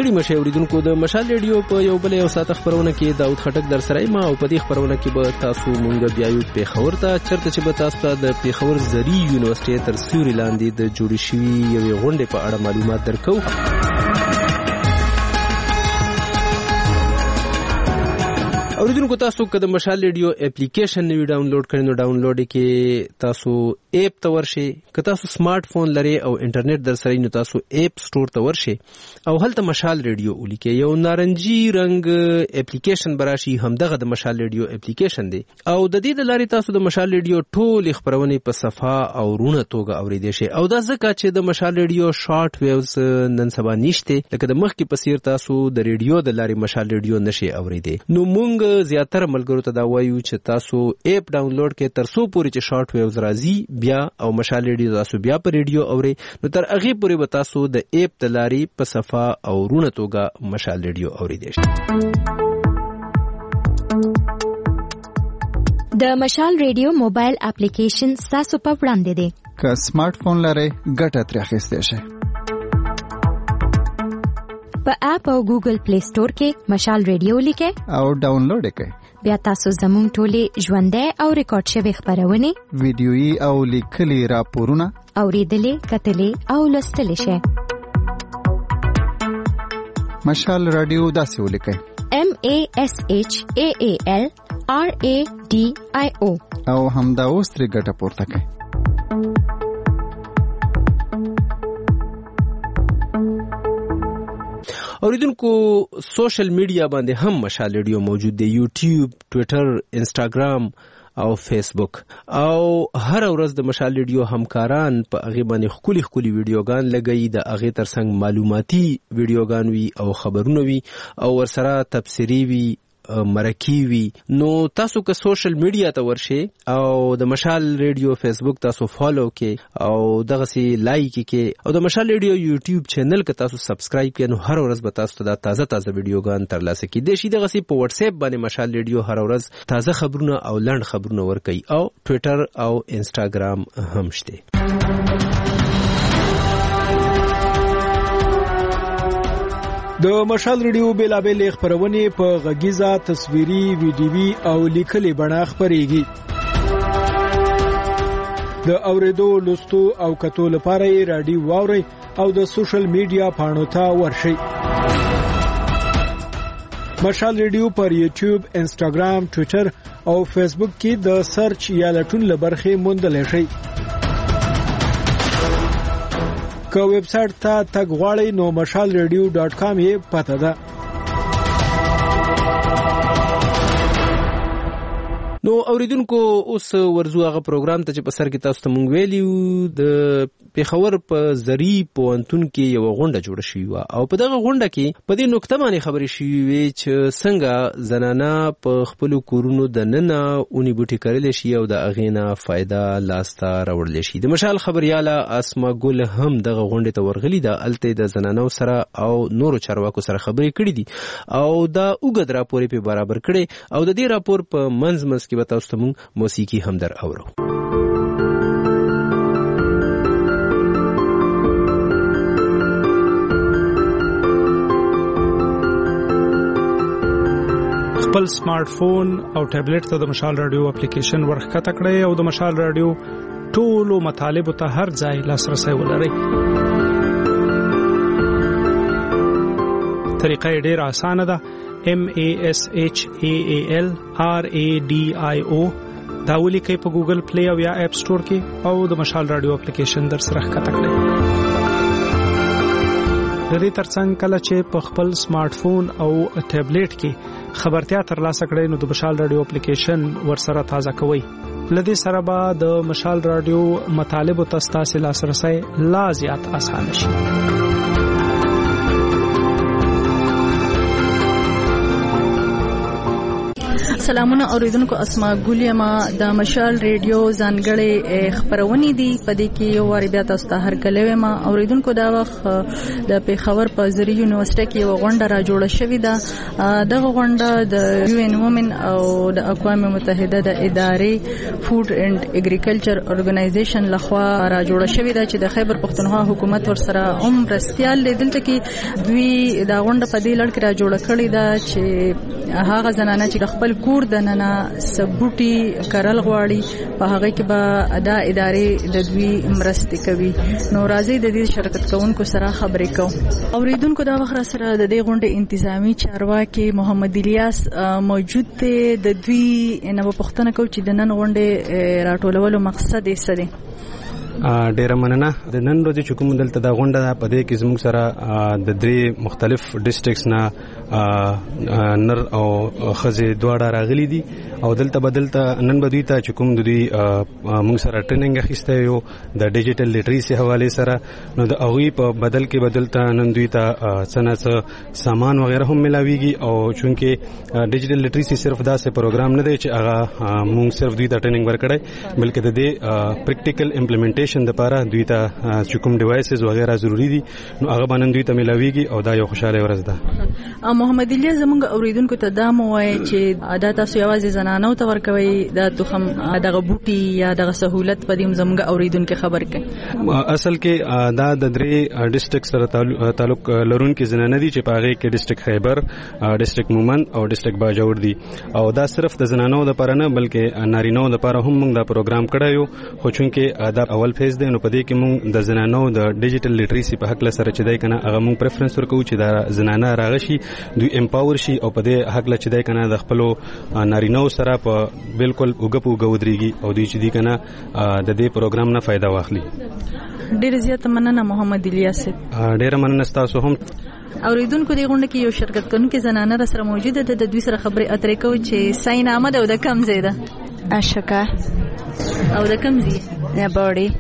ستړي مشه اوریدونکو د مشال ریډیو په یو بل یو ساعت خبرونه کې داود خټک در سره ما او په دې خبرونه کې به تاسو مونږ بیا یو پیښور ته چرته چې به تاسو ته د پیښور زری یونیورسيټي تر سیوري لاندې د جوړ شوی یو غونډه په اړه معلومات درکو. اوریدونکو تاسو که د مشال ریډیو اپلیکیشن نوی ډاونلوډ کړئ نو ډاونلوډ کې تاسو اپ ته ورشئ. که تاسو سمارټ فون لرئ او انټرنیټ در سره نو تاسو اپ سٹور ته ورشئ او هلته مشال ریډیو ولیکئ. یو نارنجي رنگ اپلیکیشن براشي همدغه د مشال ریډیو اپلیکیشن دی او د دې د لارې تاسو د مشال ریډیو ټول خبرونه په صفه او رونه توګه اوریدئ شئ او دا ځکه چې د مشال ریډیو شارټ ویوز نن سبا نشته لکه د مخکې په څیر تاسو د ریډیو د لارې مشال ریډیو نشئ اوریدئ. نو مونږ زیاتره ملګرو ته دا وایو چې تاسو اپ ډاونلوډ کړئ تر څو پورې چې شارټ ویوز راځي بیا او مشال ریډیو تاسو بیا په ریډیو اورئ نو تر هغه پورې به تاسو د اپ د لارې په صفه او رونه توګه مشال ریډیو اوریدئ شئ. د مشال ریډیو موبایل اپلیکیشن تاسو په وړاندې دی. که سمارټ فون لرئ ګټه ترې اخیستی شئ. په اپ او ګوګل پلی سٹور کې مشال ریډیو لیکئ او ډاونلوډ کړئ. بیا تاسو زموږ ټولې ژوندۍ او ریکارډ شوی خبرونه ویډیويي او لیکلي راپورونه اوریدلې کتلې او لوستلې شئ. مشال رادیو داسې ولیکئ MASHAAL RADIO او همدا اوس ترې ګټه پورته کړئ. اوریدونکو سوشل میډیا باندې هم مشال ریډیو موجود دی. یوټیوب، ټویټر، انسټاګرام او فیسبوک او هر ورځ د مشال ریډیو همکاران په هغه باندې خولي ویډیوګان لګي. د هغه ترڅنګ معلوماتي ویډیوګان وي او خبرونه وي او ورسره تبصری وي مرکی وی. نو تاسو که سوشل میډیا ته ورشئ او د مشال ریډیو فیسبوک تاسو فالو کې او دغه سي لایک کې او د مشال ریډیو یوټیوب چینل کې تاسو سبسکرایب کړئ نو هر ورځ به تاسو ته تازه ویډیوګان ترلاسه کړئ. شي دغه سي په واتس اپ باندې مشال ریډیو هر ورځ تازه خبرونه او لنډ خبرونه ورکوي او ټویټر او انسټاګرام هم شته. د مشال ریډیو بیلابل خبرونه په غږیزه، تصویري، ویډیوي او لیکلي بڼه خبريږي. د اوریدو، لوستو او کتو لپاره رادیو واوري او د سوشل میډیا پاڼو ته ورشئ. مشال ریډیو پر یوټیوب، انسټاګرام، ټویټر او فیسبوک کې د سرچ یا لټون لبرخه موندل شئ. که ویب سټ ته تګ غواړئ نو mashalradio.com یې پته ده. نو اوریدونکو اوس ورزو هغه پروګرام ته چې په سر کې تاسو ته مونږ ویلیو د پیښور په زری پوهنتون کې یو غونډه جوړه شوې و او په دغه غونډه کې په دې نقطه باندې خبرې شوې چې څنګه زنانه په خپل کورونو د ننه اونې بوټي کړل شي او د اغینا فائدہ لاسته راوړل شي. د مشال خبرياله اسما ګل هم دغه غونډه ته ورغلي ده. الته د زنانو سره او نورو چارواکو سره خبرې کړې دي او دا وګد راپور په برابر کړي او د دې راپور په منځ کې به تاسو ته مونږ موسیقي هم در اورو. خپل سمارټ فون او ټابلیټ ته د مشال رادیو اپلیکیشن ورخکته کړئ او د مشال رادیو ټولو مطالب ته هر ځای لاسرسي ولرئ. طریقه ډېره اسانه ده. MASHAAL RADIO دا ولیکئ په ګوګل پلی او یا اپ سٹور کې او د مشال رادیو اپلیکیشن در سره ښکته کړئ. د دې ترڅنګ کله چې په خپل سمارټ فون او ټابلیټ کې خبرتیا ترلاسه کړئ نو د مشال رادیو اپلیکیشن ورسره تازه کوئ. لدې سره به د مشال رادیو مطالب تاسو لاسرسي لا زیات اسانه شي. سلامونه اوریدونکو، اسما ګولیا ما د مشال ریډیو ځانګړې خبرونه دي په دې کې یو واری بیا تاسو ته هرکلی ما اوریدونکو. دا وخت د پیښور په زری یونیورسيټي کې یو غونډه را جوړه شوې ده. دغه غونډه د UN Women او د اقوام متحده د ادارې فود اینڈ اګریکلچر اورګنایزیشن لخوا را جوړه شوې ده چې د خیبر پختونخوا حکومت ورسره مرستيال لیدلته کې دوی دا غونډه په دې لړ کې را جوړه کړې ده چې هغه زنانه چې خپل کور د ننه سبوټي کرل غواړي په هغه کې به ادا ادارې د دوی مرستې کوي. نو راځي د دې شرکت کوونکو سره خبرې کوو. اوریدونکو دا وخت سره د دې غونډې انتظامی چارواکي محمد الیاس موجود دی. د دوی نو پښتنه کو چې د نن غونډې راټولولو مقصد یې څه دی؟ ډیره مننه. د نن ورځې چې کوم دلته دا غونډه په دې کې زموږ سره د درې مختلف ډیسټریکټس نه نر او خزې دواړه راغلي دي او دلته بدلته نن بدوي ته چې کوم دوی موږ سره ټریننګ اخیسته یو د ډیجیټل لیټریسي حواله سره. نو د هغه په بدل کې بدلته نن دوی ته څنګه سامان وغیرہ هم ملاويږي او چونکه ډیجیټل لیټریسي صرف داسې پروګرام نه دی چې هغه موږ صرف دوی ته ټریننګ ورکړي، بلکې د دې پریکټیکل امپلیمنټیشن د لپاره دوی ته چې کوم ډیوایسز وغیرہ ضروری دي نو هغه باندې دوی ته ملاويږي او دا یو خوشاله ورځ ده. محمد الیاس زموږ اوریدونکو ته دا مو وایي چې دا تاسو یوازې زنانو ته ورکوي دا تخم دغه بوټي یا دغه سہولت په دې زموږ اوریدونکو خبر کړي. اصل کې دا د درې ډیسټریکټ سره تعلق لرونکي زنانه دي چې په هغه کې ډیسټریکټ خیبر، ډیسټریکټ مومند او ډیسټریکټ باجوړ دي او دا صرف د زنانو لپاره نه بلکې نارینه‌و لپاره هم موږ دا پروګرام کړایو. خو چونکه دا اول فیز دی نو په دې کې موږ د زنانو د ډیجیټل لیټریسي په حق سره چې دای کنه هغه موږ پریفرنس ورکو چې دا زنانه راغشي دوی امپاور شي او په دې حق چې دای کنه د خپل نارینه‌و سره په بالکل وګپو ودرېږي او دوی چې دی کنه د دې پروګرام نه فائدہ واخلي. ډیر زیات مننه محمد الیاس. ډیر مننه تاسو هم. اوریدونکو دې غونډه کې یو شرکت کوونکې زنانه را سره موجوده ده. د دوی سره خبرې اترې کوو چې ساين احمد او د کم ځای ده اشکا او د کم ځای نه بوري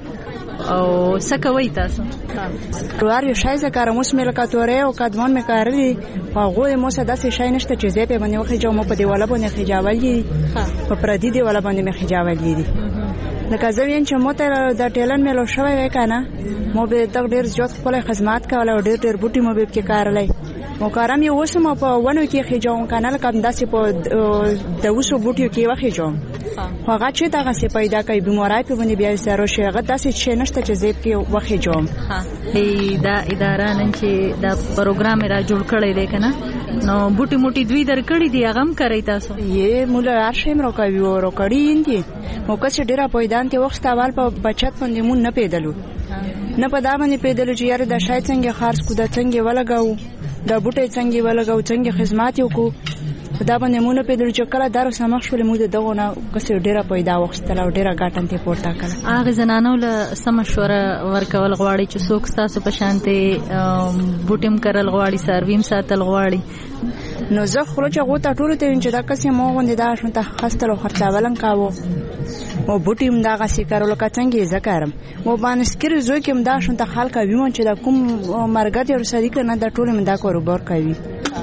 او سکوي تاسو روار یو شای زکارم اوس مې لکه تورې او قدمون مې کارلي هغه مو څه داسې شای نشته چې زه په باندې وخت جوړ په دیواله باندې خجاول دي په پردي دیواله باندې مې خجاول دي. لکه زه وین چې مو ته د ټیلن مې لو شوی وای کنه مو به د ډیر زیات خپل خدمات کول او ډیر بوټي مو به کې کارلای مو کارم یو وسم په ونه کې خجاون کنه لکه داسې په د وسو بوټي کې وخت جوړ هغه چې دا غسه پیدا کوي بیماری په باندې بیا سره شي هغه داسې چې نشته چې زیب کې وخت جوړ. دا اداره نن چې دا پروګرام را جوړ کړی دی کنه نو بوټي موټي دوی درکړی دی هغه هم کوي تاسو یې موږ ارشم راکوي او راکړی دي مو کڅ ډیره پیدان ته وخت اول په بچت باندې مون نه پیدلو نه په دا باندې پیدلو چې یاره د شای څنګه خارج کو د څنګه ولګاو د بوټي څنګه ولګاو څنګه خدمات یو کو دا باندې مونږ په دې چې کله دارو سمخ شول موږ دغه نه کسر ډیره پیدا وختل او ډیره ګټن ته پورته کړه. هغه زنانو له سمشوره ورکول غواړي چې څوک تاسو په شانته بوټیم کرل غواړي سرویم ساتل غواړي نو زه خو چې غوته ټول ته چې دا کسې مو غوندې دا شنته خستلو خرڅاولن کاوه او بوټیم دا غسی کارول کڅنګي زکارم مو باندې سکر زو کې دا شنته خلک ویمون چې دا کوم مرګ ته ورسېږي کنه دا ټول من دا کاروبار کوي.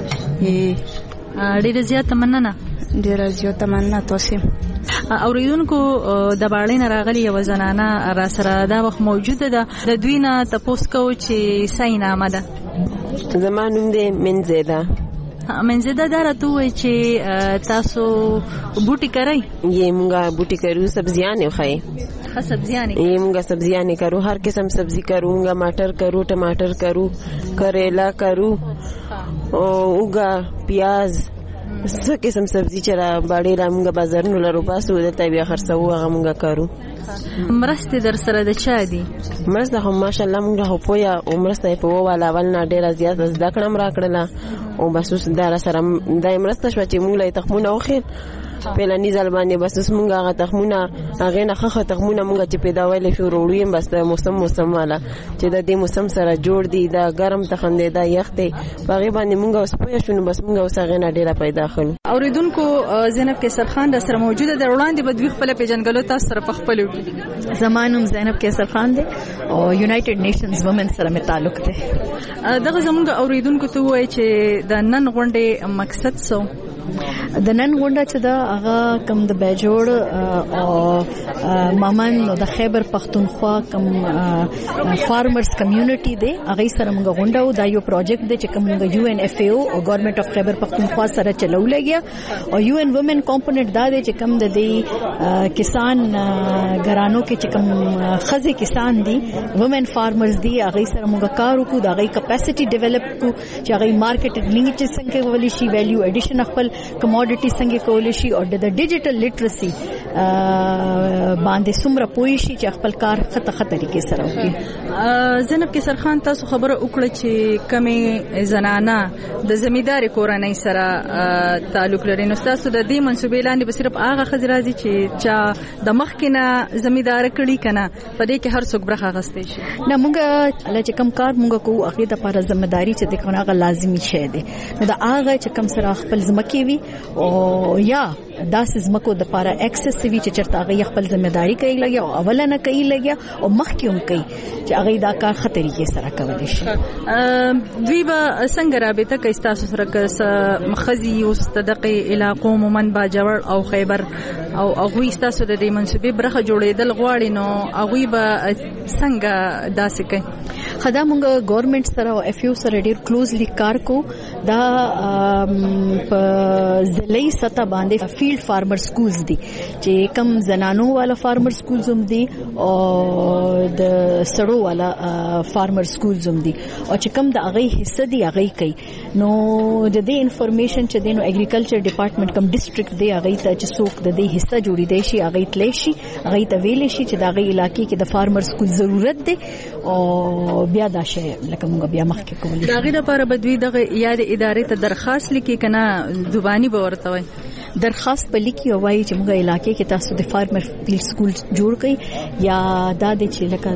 ډیره زیاته مننه. ډیره زیاته مننه تاسو. اوریدونکو د باړین راغلی یو زنانه را سره دا وخت موجوده ده د دوی نه تاسو کو چې ساين احمد زمانوم دې منزیدا منزیدا درته وای چې تاسو بوټي کوي یې مونږه بوټي کرو سبزیان خای سبزیان یې مونږه سبزیان کرو هر قسم سبزی کرو مونږه مټر کرو ټماټر کرو کریلا کرو او اوګه پیاز څه قسم سبزی چې را باندې را مونږه بازار نه لرو پاسو دلته بیا خرڅو هغه مونږه کارو. مرسته در سره د چا دي؟ مرسته هم ماشاءالله مونږه هو پویا او مرسته په والا ول نه ډیره زیات زده کړم را کړله او بس اوس دا سره د مرسته شو چې مونږ له تخمونه وخیر پلاني ځل باندې بس مونږه هغه تخمونه هغه نه خخه تخمونه مونږه چې پیداوالې شو وروړیم بس د موسم والا چې د دې موسم سره جوړ دي دا ګرم تخندې دا یخته باغې باندې مونږه اوس پوه شو بس مونږه اوس هغه نه ډیره پیدا خلو. اوریدونکو زینب کیسر خان د سره موجوده د وړاندې بدوي خپل پیژنګلو تاسو سره په خپل زمانوم زینب کیسر خان دی او یونایټډ نیشنز وومن سره می تعلق دی. دغه زمونږ اوریدونکو ته وایي چې د نن غونډې مقصد څه د نن غونډه چې دا هغه کم د بیجوړ او مامن د خیبر پختونخوا کم فارمرز کمیونټي دی هغه سره موږ غونډه و دا یو پروجیکټ دی چې کوم یو ان اف ای او ګورنمنت اف خیبر پختونخوا سره چلول لګیا او یو ان وومن کمپوننت دا دی چې کوم د دې کسان ګرانو کې چې کوم خزه کسان دي وومن فارمرز دي هغه سره موږ کار وکړو دا غي کیپاسټي ډیولپ کو چې هغه مارکیټینګ چې څنګه کولی شي ویلیو اډیشن خپل کموډټي څنګه کولی شي او د ډیجیټل لیټرسي باندې څومره پوي شي چې خپل کار خطه طریقې سره وکړي. زینب کیسر خان تاسو خبره وکړه چې کمې زنانه د زمیندار کورنۍ سره تعلق لري نو تاسو د دې منسوبې لاندې به صرف هغه ښځې راځي چې چا د مخکې نه زمیندار کړي کنه په دې کې هر څوک برخه اخیستی شي؟ نه موږ چې کوم کار موږ کوو هغه د لپاره ځمېداري چې د هغه لازمي شی دی نو دا هغه چې کوم سره خپل ځمکې وي او یا داسې ځمکو د لپاره اکسس وي چې چرته هغه خپل ځمېداري کوي لګیا او اوله نه کوي لګیا او مخکې هم کوي چې هغه دا کار ښه طریقې سره کولی شي. دوی به څنګه رابطه کوي ستاسو سره که ښځې اوس د دغې علاقو عموما باجوړ او خیبر او هغوی ستاسو د دې منصوبې برخه جوړېدل غواړي نو هغوی به څنګه داسې کوي؟ خدا مونږ ګورنمنت سره او اف یو سره ډیر کلوزلی کار کو دا په ضلعي سطح باندې فیلډ فارمر سکولز دي چې کم زنانو والا فارمر سکولز هم دي او د سړو والا فارمر سکولز هم دي او چې کم د هغه حصہ دي هغه کوي نو د دې انفارمیشن چې دینو اګریکلچر ډپارټمنټ کم ډیسټریکټ دی هغه ته چې څوک د دې حصہ جوړی دی شي هغه تللی شي هغه ته ویل شي چې د هغه علاقې کې د فارمر سکول ضرورت دی او بیا دا شی لکه موږ بیا مخکې کولی دا غي لپاره بدوی دغه یاد ادارې ته درخواست لیکي کنه زبانی به ورته وای درخواست په لیکي او وایي چې موږ علاقې کې تاسو د فارمر فیلډ سکول جوړ کړئ یا دا د چې لکه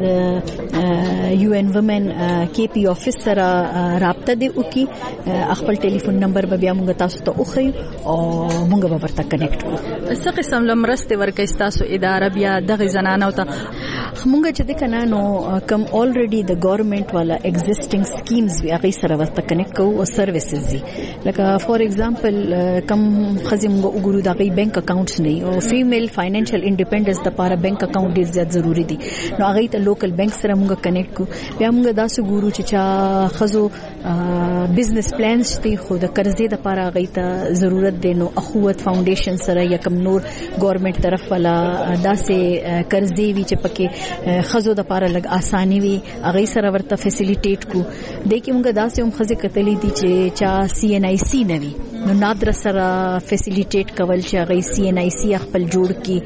د یو ان وومن کې پی افیس سره رابطه دی وکي خپل ټلیفون نمبر به بیا موږ تاسو ته وخی او موږ به ورته کنیکټ کړو. څه قسم لمرسته ورکې تاسو اداره بیا دغه زنانو ته موږ چې د کنه نو کم الریډي د ګورنمنت والا ایگزیسټینګ سکیمز وی هغه سره ورته کنیکټ کوو او سرویسز دي لکه فور ایگزامپل کم خزم وګورو دا غي بانک اکاونټس نه او فیمیل فاینانشل انډیپندنس د لپاره بانک اکاونټ ډیر زیات ضروری دي نو هغه ته لوکل بانک سره موږ کنیکټ کو بیا موږ دا سګورو چې چا خزو بزنس پلانز دي خو د قرضې د لپاره هغه ته ضرورت دی نو اخوت فاونډیشن سره یا کم نور ګورنمنت طرف والا داسې قرضې وی چې پکې خزو د لپاره لګ اساني وي هغه سره ورته فیسیلیټیټ کو د کې موږ داسې هم خزه کتلې دي چې چا سی ان آی سی نوي نو نادر سره فیسیلیټیټ کول چې هغه سی ان آی سی خپل جوړ کی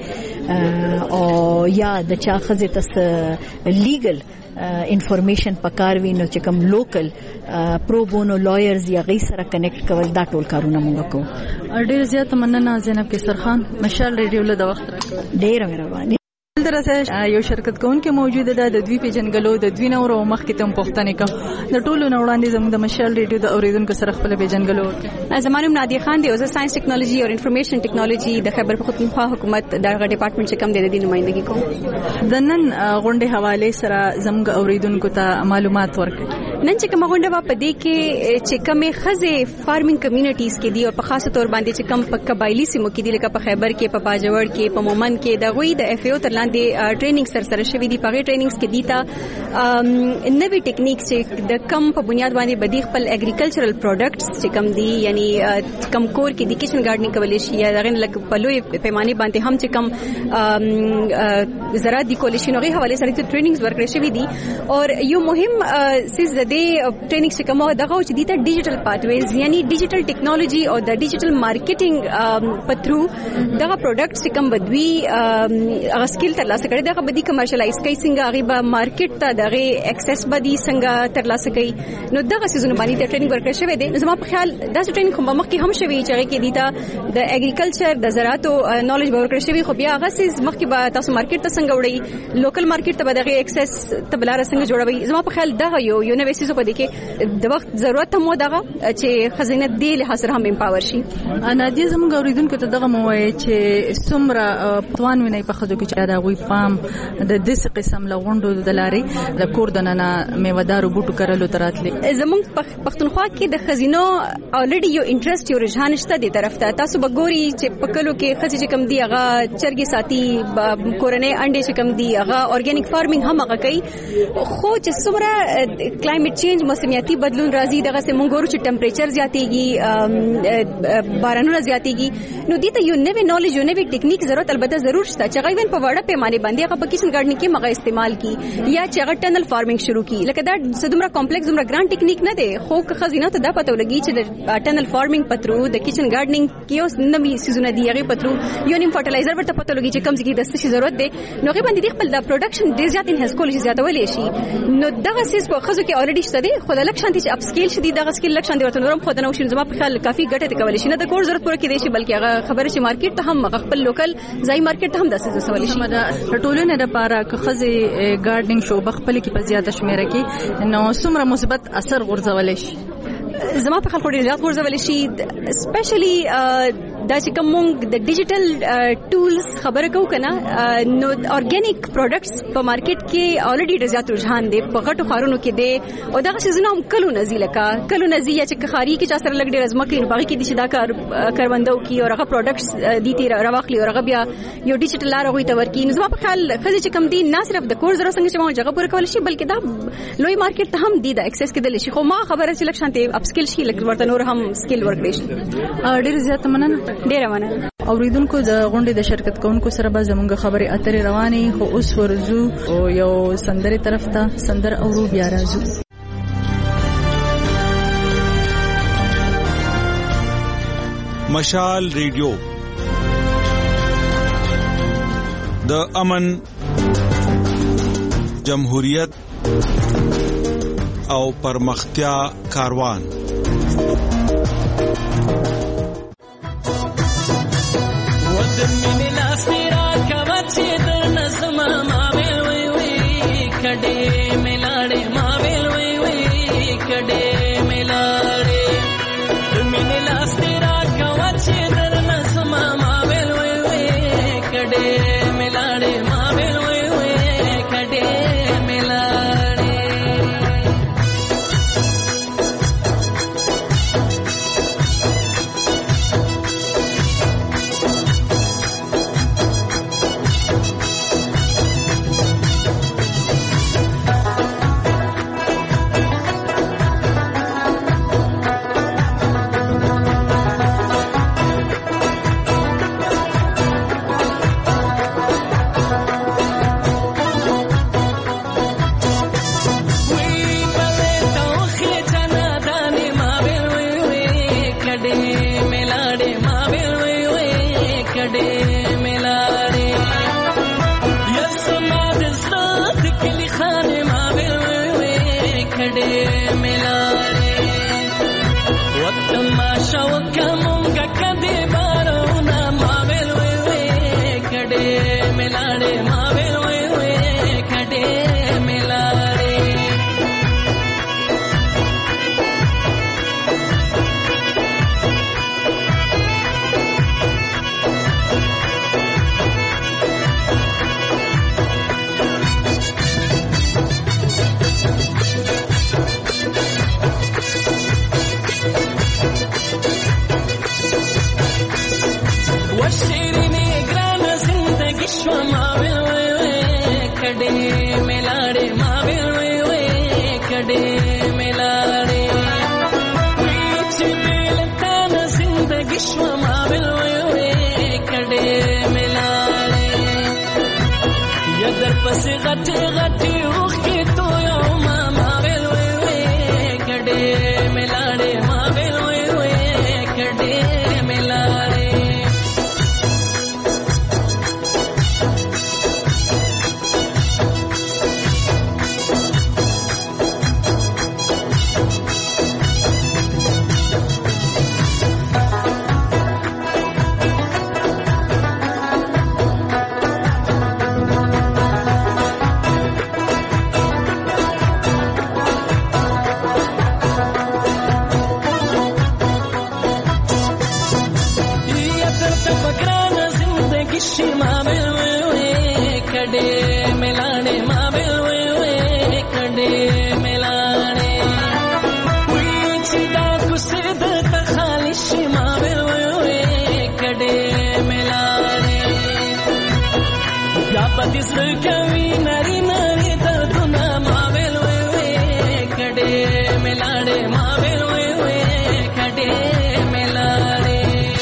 او یا د چا خزه تس لیګل انفارمیشن پکار وی نو چې کوم لوکل پرو بونو لایرز یا غي سره کنیکټ کول دا ټول کارونه موږ کوو. ډیر زیات مننه زینب کیسر خان مشال ریډیو له د وخت راکړه ډیر مهرباني. درسه یو شرکت کوونکې موجوده ده د دوی پیژنګلو د دوی نور او مخکې ته پوښتنه کوم د ټولو نو وړاندې زموږ د مشال ریډیو د اوریدونکو سره خپل پیژنګلو زمانم نادیه خان دی او زه ساينس ټیکنالوژي او انفارمیشن ټیکنالوژي د خیبر پختونخوا حکومت دغه ډپارټمنټ چې کوم دی د نمائندګي کوم. د نن غونډې حواله سره زموږ اوریدونکو ته معلومات ورکړي. نن چې کوم غونډه وا پدې کې چې کومه خزه فارمینګ کمیونټیز کې دی او په خاصه تور باندې چې کوم په قبایلی سیمو کې دی لکه په خیبر کې په باجوړ کې په مومن کې د غوي د اف او تر لاندې ټریننګ سره شوی دی په ټریننګز کې دیتا نوې ټیکنیک چې د کم په بنیاد باندې بدی خپل اګریکلچرل پروډکټس چې کم دي یعنی کم کور کې د کچن گارډنینګ کولای شي یا دغه لکه په لوی پیمانه باندې هم چې کم زراعت د کولای شي نوې حواله سره ټریننګز ورکړل شوی دي او یو مهم سیس د ټریننګ چې کومه دغه چې دیتا ډیجیټل پاتویز یعنی ډیجیټل ټیکنالوژي او د ډیجیټل مارکیټینګ په تھرو دغه پروډکټس چې کم بدوی هغه سکیل ترلاسه کړي دغه بدی کمرشلایز کوي څنګه غیبه مارکیټ ته دغه ایکسس بدی څنګه ترلاسه کوي نو دغه سيزونه باندې د ټریننګ ورکړل شوی دی. زما په خیال دا ټریننګ کوم مخکې هم شوی چې کې دیتا د اګریکلچر د زراعت او نالج ورکړل شوی خو بیا هغه سیز مخکې به تاسو مارکیټ ته څنګه وړي لوکل مارکیټ ته دغه ایکسس ته بلاره څنګه جوړوي. زما په خیال دغه یو نوې سيزو په دې کې د وخت ضرورت هم ودغه چې خزینه دی له حاصل هم امپاور شي. نادیه زموږ اوریدونکو ته دغه موایي چې څومره توان ویني په خدو کې چې دا غوي پام د دې قسم لغونډو د لارې د کور د ننا میوهدارو بوټو کرلو تراتلي. زموږ پښتونخوا کې د خزینو الریډي یو انټرست یو رجحان شته دی طرف ته. تاسو بګوري چې پکلو کې خزې چې کم دی هغه چرګي ساتي کورنۍ انډې چې کم دی هغه اورګانیک فارمینګ هم هغه کوي. خو چې څومره کلایمټ چینج موسمیاتي بدلون راځي دغه سه مونږ ورو چې ټمپریچر زیاتېږي بارانونه زیاتېږي نو دې ته یو نوې نالج یو نوې ټیکنیک ضرورت البته ضرور شته چې هغه په وړه پیمانه باندې هغه په کچن ګارډنینګ کې مغه استعمال کی یا چې هغه ټنل فارمینګ شروع کی. لکه دا دومره کمپلیکس دومره ګران ټیکنیک نه دی خو خزینه ته دا پته ولګي چې د ټنل فارمینګ پترو د کچن ګارډنینګ کې اوس نوې سيزونه دی هغه پترو یو نیم فرټیلایزر ورته پته لګي چې کم ځکه د څه ضرورت دی نو هغه باندې خپل د پروډکشن ډیر زیات انهانس کول شي زیاتول شي. نو دغه سیس په خزو کې اوريدي شته دی خو د لکشن چې اپ سکیل شدي دغه سکیل لکشن دی ورته نورم خو د نو شین زما په خیال کافي ګټه کول شي نه د کور ضرورت پوره کېدی شي بلکې هغه خبره چې مارکیټ ته هم خپل لوکل ځای مارکیټ ته هم داسې سوال شي. ټولنه د پاره که خزي ګارډنینګ شو بخپل کې په زیاته شمیره کې نو څومره مثبت اثر غورځول شي. زما په خلکو ډیر زیات غورځول شي سپیشلی دا چې کوم د ډیجیټل ټولز خبره کو کنه نو اورګانیک پروډکټس په مارکیټ کې الریډي ډیر زیات رجحان دی په غټو خارونو کې دی او دا شیزونه هم کلو نزی لکه کلو نزی یا چې خاري کې چا سره لګ ډیر ازمکه نو باقي کې د شدا کاروندو کې او هغه پروډکټس دي تیر راوخلی او هغه بیا یو ډیجیټل لار غوي تور کې نو زما په خیال خزي چې کم دي نه صرف د کور زره څنګه چې مو جګه پوره کول شي بلکې دا لوی مارکیټ ته هم دی د اکسس کې دل شي. خو ما خبره چې لکشانته اپ سکیل شي لکه ورته نور هم سکیل ورکړي شي. ډیر زیات مننه. ډیر مننه. اوریدونکو د غونډې د شرکت کوونکو سره به زموږ خبرې اترې روانې خو اوس ورزو او یو سندرې طرف ته سندر اورو بیا راځو. مشال ریډیو د امن جمهوریت او پرمختیا کاروان. کډې ملاړې ما بل وې وې کډې ملاړې وې چې دا کوڅه د خالي شي ما بل وې وې کډې ملاړې یا پدې سر کوي نری نری دردونه ما بل وې وې کډې ملاړې ما بل وې وې کډې ملاړې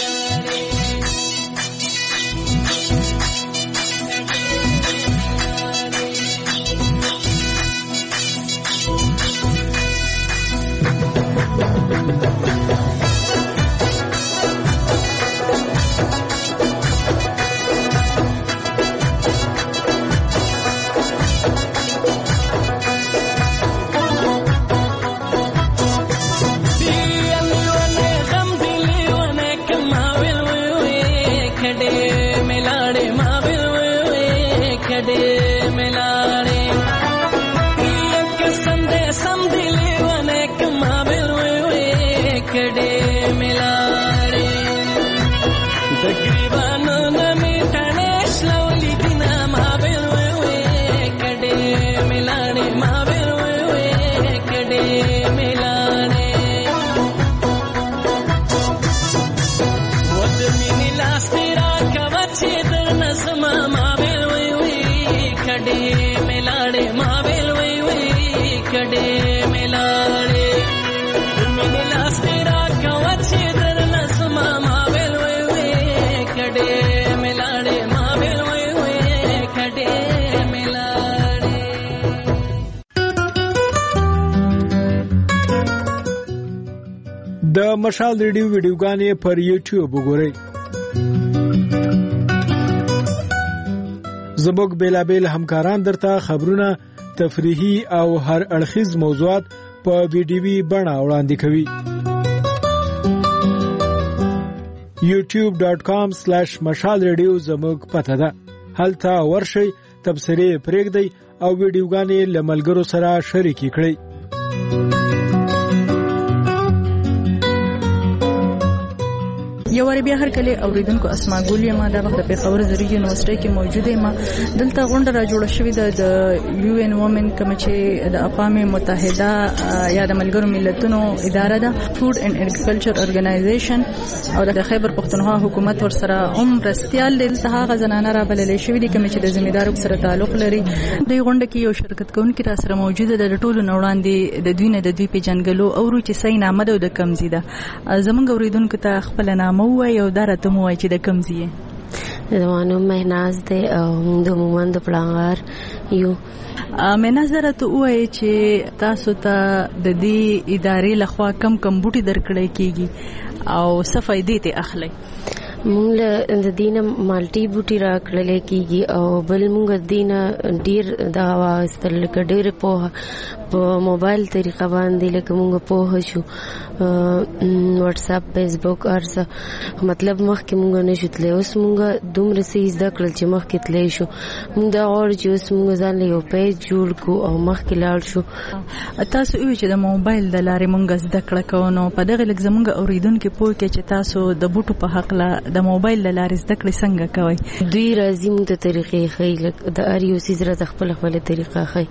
د مشال ریډیو ویډیوګانې پر یوټیوب وګورئ. زموږ بیلابیل همکاران درته خبرونه، تفریحي او هر اړخیز موضوعات په ویډیوي بڼه وړاندې کوي. youtube.com/mashalradio زموږ پته ده. هلته ورشئ، تبصرې پرېږدئ او ویډیوګانې له ملګرو سره شریکې کړئ. یو واری بیا هر کله اوریدونکو اسما ګولیا ما د وخت په خبر زری یونیورسيټي کې موجوده ما دلته غونډه را جوړه شوې ده د یو ان وومن کوم چې د اقوام متحده یا د ملګرو ملتونو اداره ده، فود اینڈ اګریکلچر اورګنایزیشن، او د خیبر پختونخوا حکومت ورسره رستيال دلته هغه زنانه را بللې شوې دي کوم چې د ذمہدارو سره تعلق لري. د غونډه کې یو شرکت کوونکی را سره موجوده ده. د ټولو نوړاندې د دوی نه د دوی په جنګلو او چې سې نامه ده د کمزې ده. زمونږ اوریدونکو ته خپل نامه وای او درته مو وای چې د کمزې زمانو مهناز ده او د مومند پلانغار یو منظر ته وای چې تاسو ته د دې ادارې لخوا کم بوټي درکړی کیږي او څه فائدې ته اخلي؟ مونږ د دینه مالټي بوټي راکړل کیږي او بل مونږ دینه ډیر دا واستل کډیر په موبایل طریقه باندې لکه مونږ په شو واتس اپ فیسبوک ارزه مطلب مخکې مونږ نشوتلې، اوس مونږ دومره سي زده کړل چې مخکې تلې شو. مونږ دا اور چې اوس مونږ ځان له یو پیج جوړ کو او مخکې لاړ شو. تاسو وی چې د موبایل د لارې مونږ زده کړه کوو په دغه لږ زمونږ اوریدونکو پوه کې چې تاسو د بوټو په حق له د موبایل د لارې زده کړې څنګه کوي؟ دوی راځي مونږ ته طریقې ښیي، د هر یو څیز را خپل طریقه ښیي.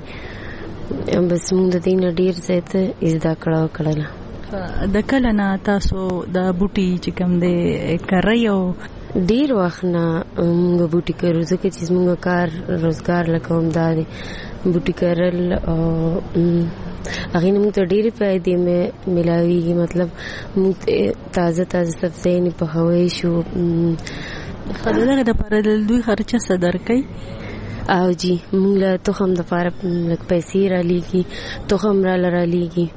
بس مونږ د دې نه ډیر زیاته زده کړله. د کله نه تاسو د بوټي چې کوم دی کوي او ډیر وخت نه مونږ بوټي کوو ځکه چې مونږ کار روزګار لکوم دا دی بوټي کول او هغه موږ ته ډېری فائدې ملاويږي. مطلب موږ تازه سبزي نه پخوي شو خدای د پر دوی خرچه صدر کوي او جی موږ له تخم د فار پیسې را لېږي، تخم را لرالېږي،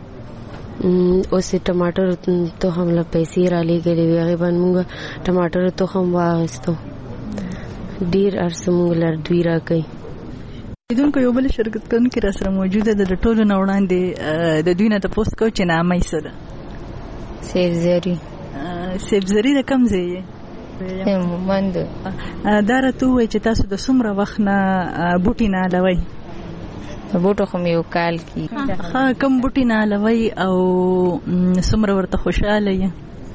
اوس ټماټر تخم له پیسې را لېږلې وي، هغه باندې موږ ټماټر تخم واغستو. ډېر ارسه موږ لر دوی را کوي. دونکو یو بل شرکت کوونکی را سره موجوده د ټولو نه وړاندې د دوی نه تاسو کو چې نامه یې څه ده؟ سیبزری د کوم ځای یې؟ مومند. دا راته وایي چې تاسو د څومره وخت نه بوټي نه الوئ؟ بوټو خو مې یو کال کې. کوم بوټي نه الوئ او څومره ورته خوشاله یې؟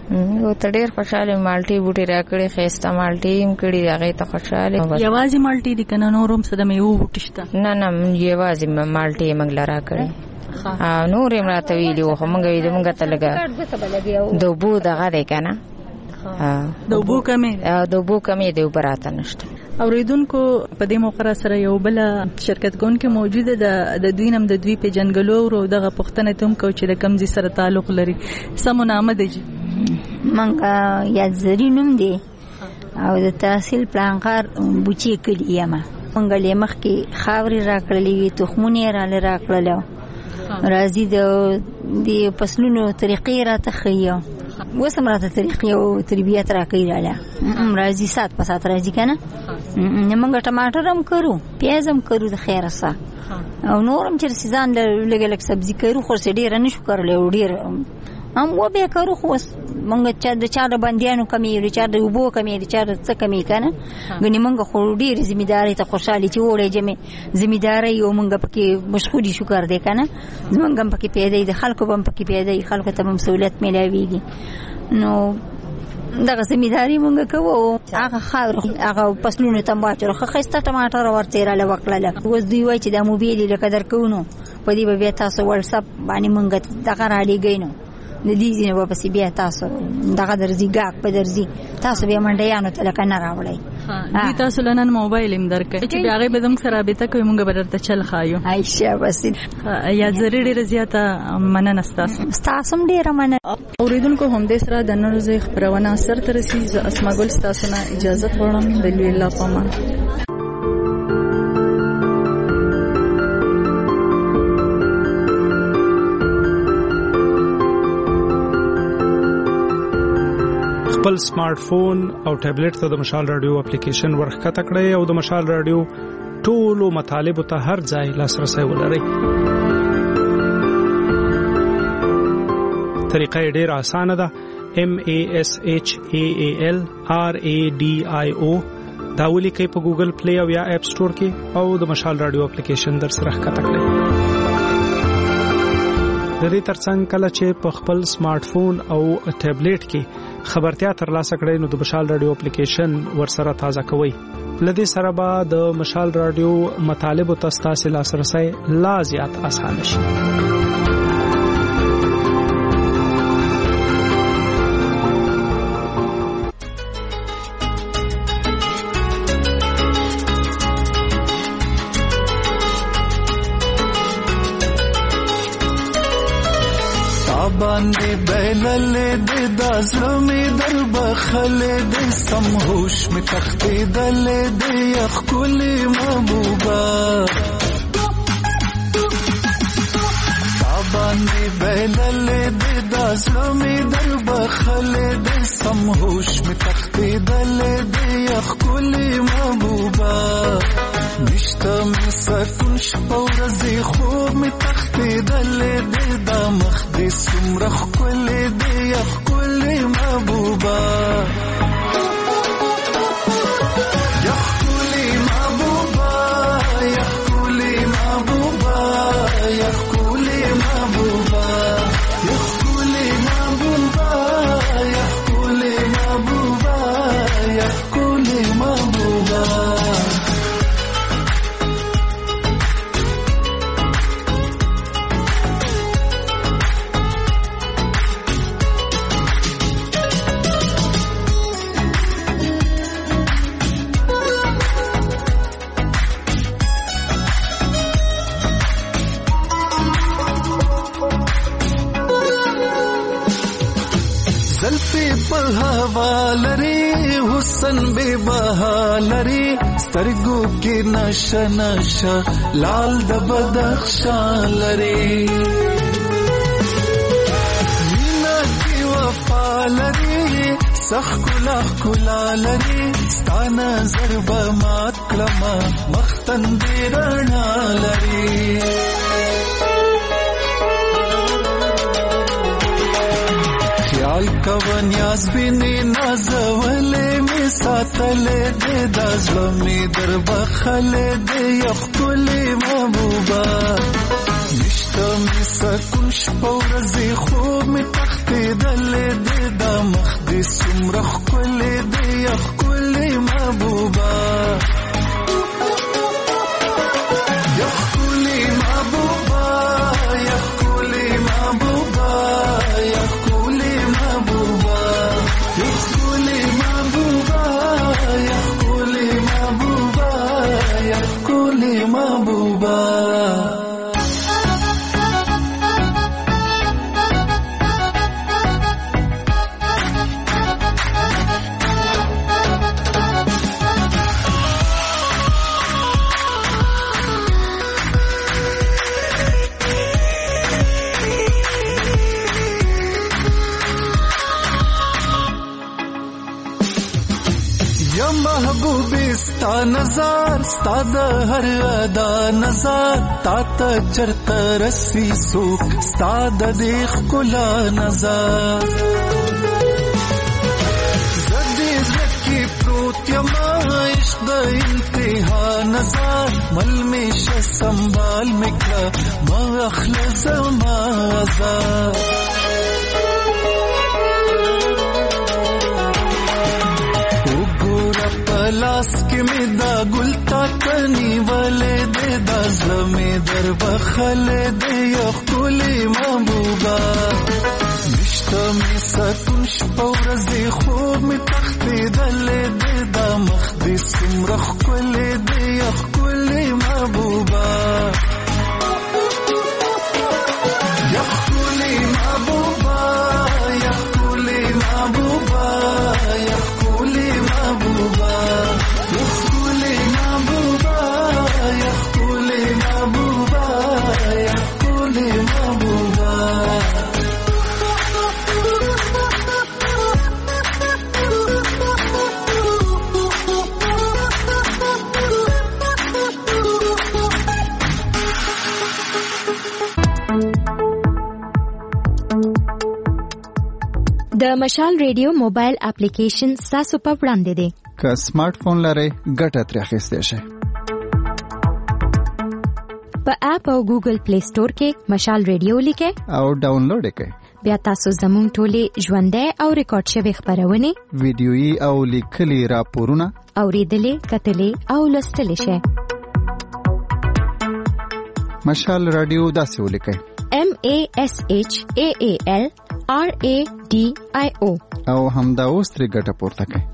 او ته ډېر خوشاله مالټي بوټي راکړي خيسته مالټي هم کړي هغه ته خوشاله یوازې مالټي دي کنه نورم څه د میوه بوټي شته نه یوازې مالټي موږ لرا کړي نور یې راته ویلي خو موږ ته لګا د بو دغه دی کنه د بو کمې دی براته نشته اوریدونکو په دې موقع سره یو بل شرکت کونکي موجوده د دوی نم د دوی په جنګلو او دغه پښتنه تم کو چې د کمزي سره تعلق لري سمو نامه دی منګه یا زرینوم دی او د تحصیل پلانکار بوچی کلی یم منګه لمخ کې خاوري راکړلې تخمونه راکړلې راځي د فصلونو طریقې راته خيو وسمراته طریقې او تربیت راکړي راځي سات په سات راځي کنه موږ ټماټر هم کرو پیاز هم کرو د خیره سره او نورم چې سیزان لګلک سبزی کرو خو ډیر نه شو کړل ډیر هم و به کرو خو موږ چې د چا د بندیانو کمی د چا د وبو کمی د چا د څه کمی کنه غني موږ خو ډیر ځمېداري ته خوشالي چې وړې جمع ځمېداري او موږ پکې مشغولي شو کار دی کنه موږ هم پکې پیدا د خلکو هم پکې پیدا خلکو ته هم سہولت ملایويږي نو دغه ځمېداري موږ کوو هغه خاور هغه فصلونو ته واچو خو خسته ټماټر ورته را لوکړل اوس دوی وای چې د موبایل له قدر کوونو په دې به تاسو واتس اپ باندې موږ دغه را لګینو د دې ځینې واپس بیا تاسو دغه درځي ګاک په درځي تاسو به منډیانو ته لکه نه راوړی دې تاسو لنن موبایل هم درکې چې بیا هغه به زموږ سره رابطه کوي موږ به درته چل خایو عائشہ بس یا زری ډېر زیاته مننه ستاسو ډېر مننه اوریدونکو هم دې سره د نن ورځې خبرونه سر تر رسي اسماء ګل ستاسو نه اجازه غواړم د لوی الله پامان خپل سمارټ فون او ټابلیټ ته د مشال رادیو اپلیکیشن ورخکته کړئ او د مشال رادیو ټولو مطالب ته هر ځای لاسرسي ولرئ. طریقه ډېر اسانه ده. MASHAALRADIO دا ولیکئ په ګوګل پلی او یا اپ سٹور کې او د مشال رادیو اپلیکیشن در سره ښکته کړئ. د دې ترڅنګ کله چې په خپل سمارټ فون او ټابلیټ کې خبرتیا ترلاسه کړئ نو د مشال رادیو اپلیکیشن ورسره تازه کوئ. لدې سره به د مشال رادیو مطالب او تاسو لاسرسي لا زیات اسانه شي. باندې بیللې د دازلو می در بخلې د سم هوش می تختې دلې د یخ کلی محبوبا باندې بیللې د دازلو می در بخلې د سم هوش می تختې دلې د یخ کلی محبوبا نشته می سکون شپه ورځې خوب می تختې دلې د مخ دې سمره خپلې دې خپلې محبوبا یا خپلې محبوبا یا خپلې محبوبا یا خپلې محبوبا یا خپلې محبوبا یا خپلې محبوبا یا خپلې محبوبا لری حسن بے بها لری سترګو کې نشه نشه لال د بدخشان لری مینا کې وفا لری سخ کلا کلا لری ستانه ضرب مات کلمه مختن دی رڼا لری خیال کا ونیاز بینی نازولے می ساتلې دې د زړه مې در بخلې دې یو ښکلې محبوبه نشته مې سکون شپه ورځې خوب مې تښتېدلې دې دا مخ دې څومره ښکلې دې یو ښکلې محبوبه یو ښکلې محبوبه یو ښکلې محبوبه یو ښکلې محبوبه یو ښکلې محبوبه یو ښکلې محبوبه یو ښکلې محبوبه محبوبي ستا نظر ستا د هر ادا نظر تا ته چرته رسي څوک ستا د دې ښکلا نظر زه دې زړه کې پروت یم عشق د انتها نظر مل مې شه سنبال مې کړه ما اخله زما ازار لاس کې مې دا ګل تا کني ولې دې دا زړه مې در بخلې دې یو ښکلې محبوبه نشته مې سکون شپه ورځې خوب مې تښتېدلې دې دا مخ دې څومره ښکلې دې یو ښکلې محبوبه یو ښکلې محبوبه یو ښکلې محبوبه یو ښکلې محبوبه د مشال ریډیو موبایل اپلیکیشن تاسو په وړاندې دی که سمارټ فون لرئ ګټه ترې اخیستی شئ په اپ او ګوګل پلی سٹور کې مشال ریډیو لیکئ او ډاونلوډ یې کړئ بیا تاسو زموږ ټولې ژوندۍ او ریکارډ شوې خبرونه ویډیويي او لیکلي راپورونه اوریدلې کتلې او لوستلې شئ مشال رادیو داسې ولیکئ MASHAALRADIO او همدا اوس ترې ګټه پورته کړئ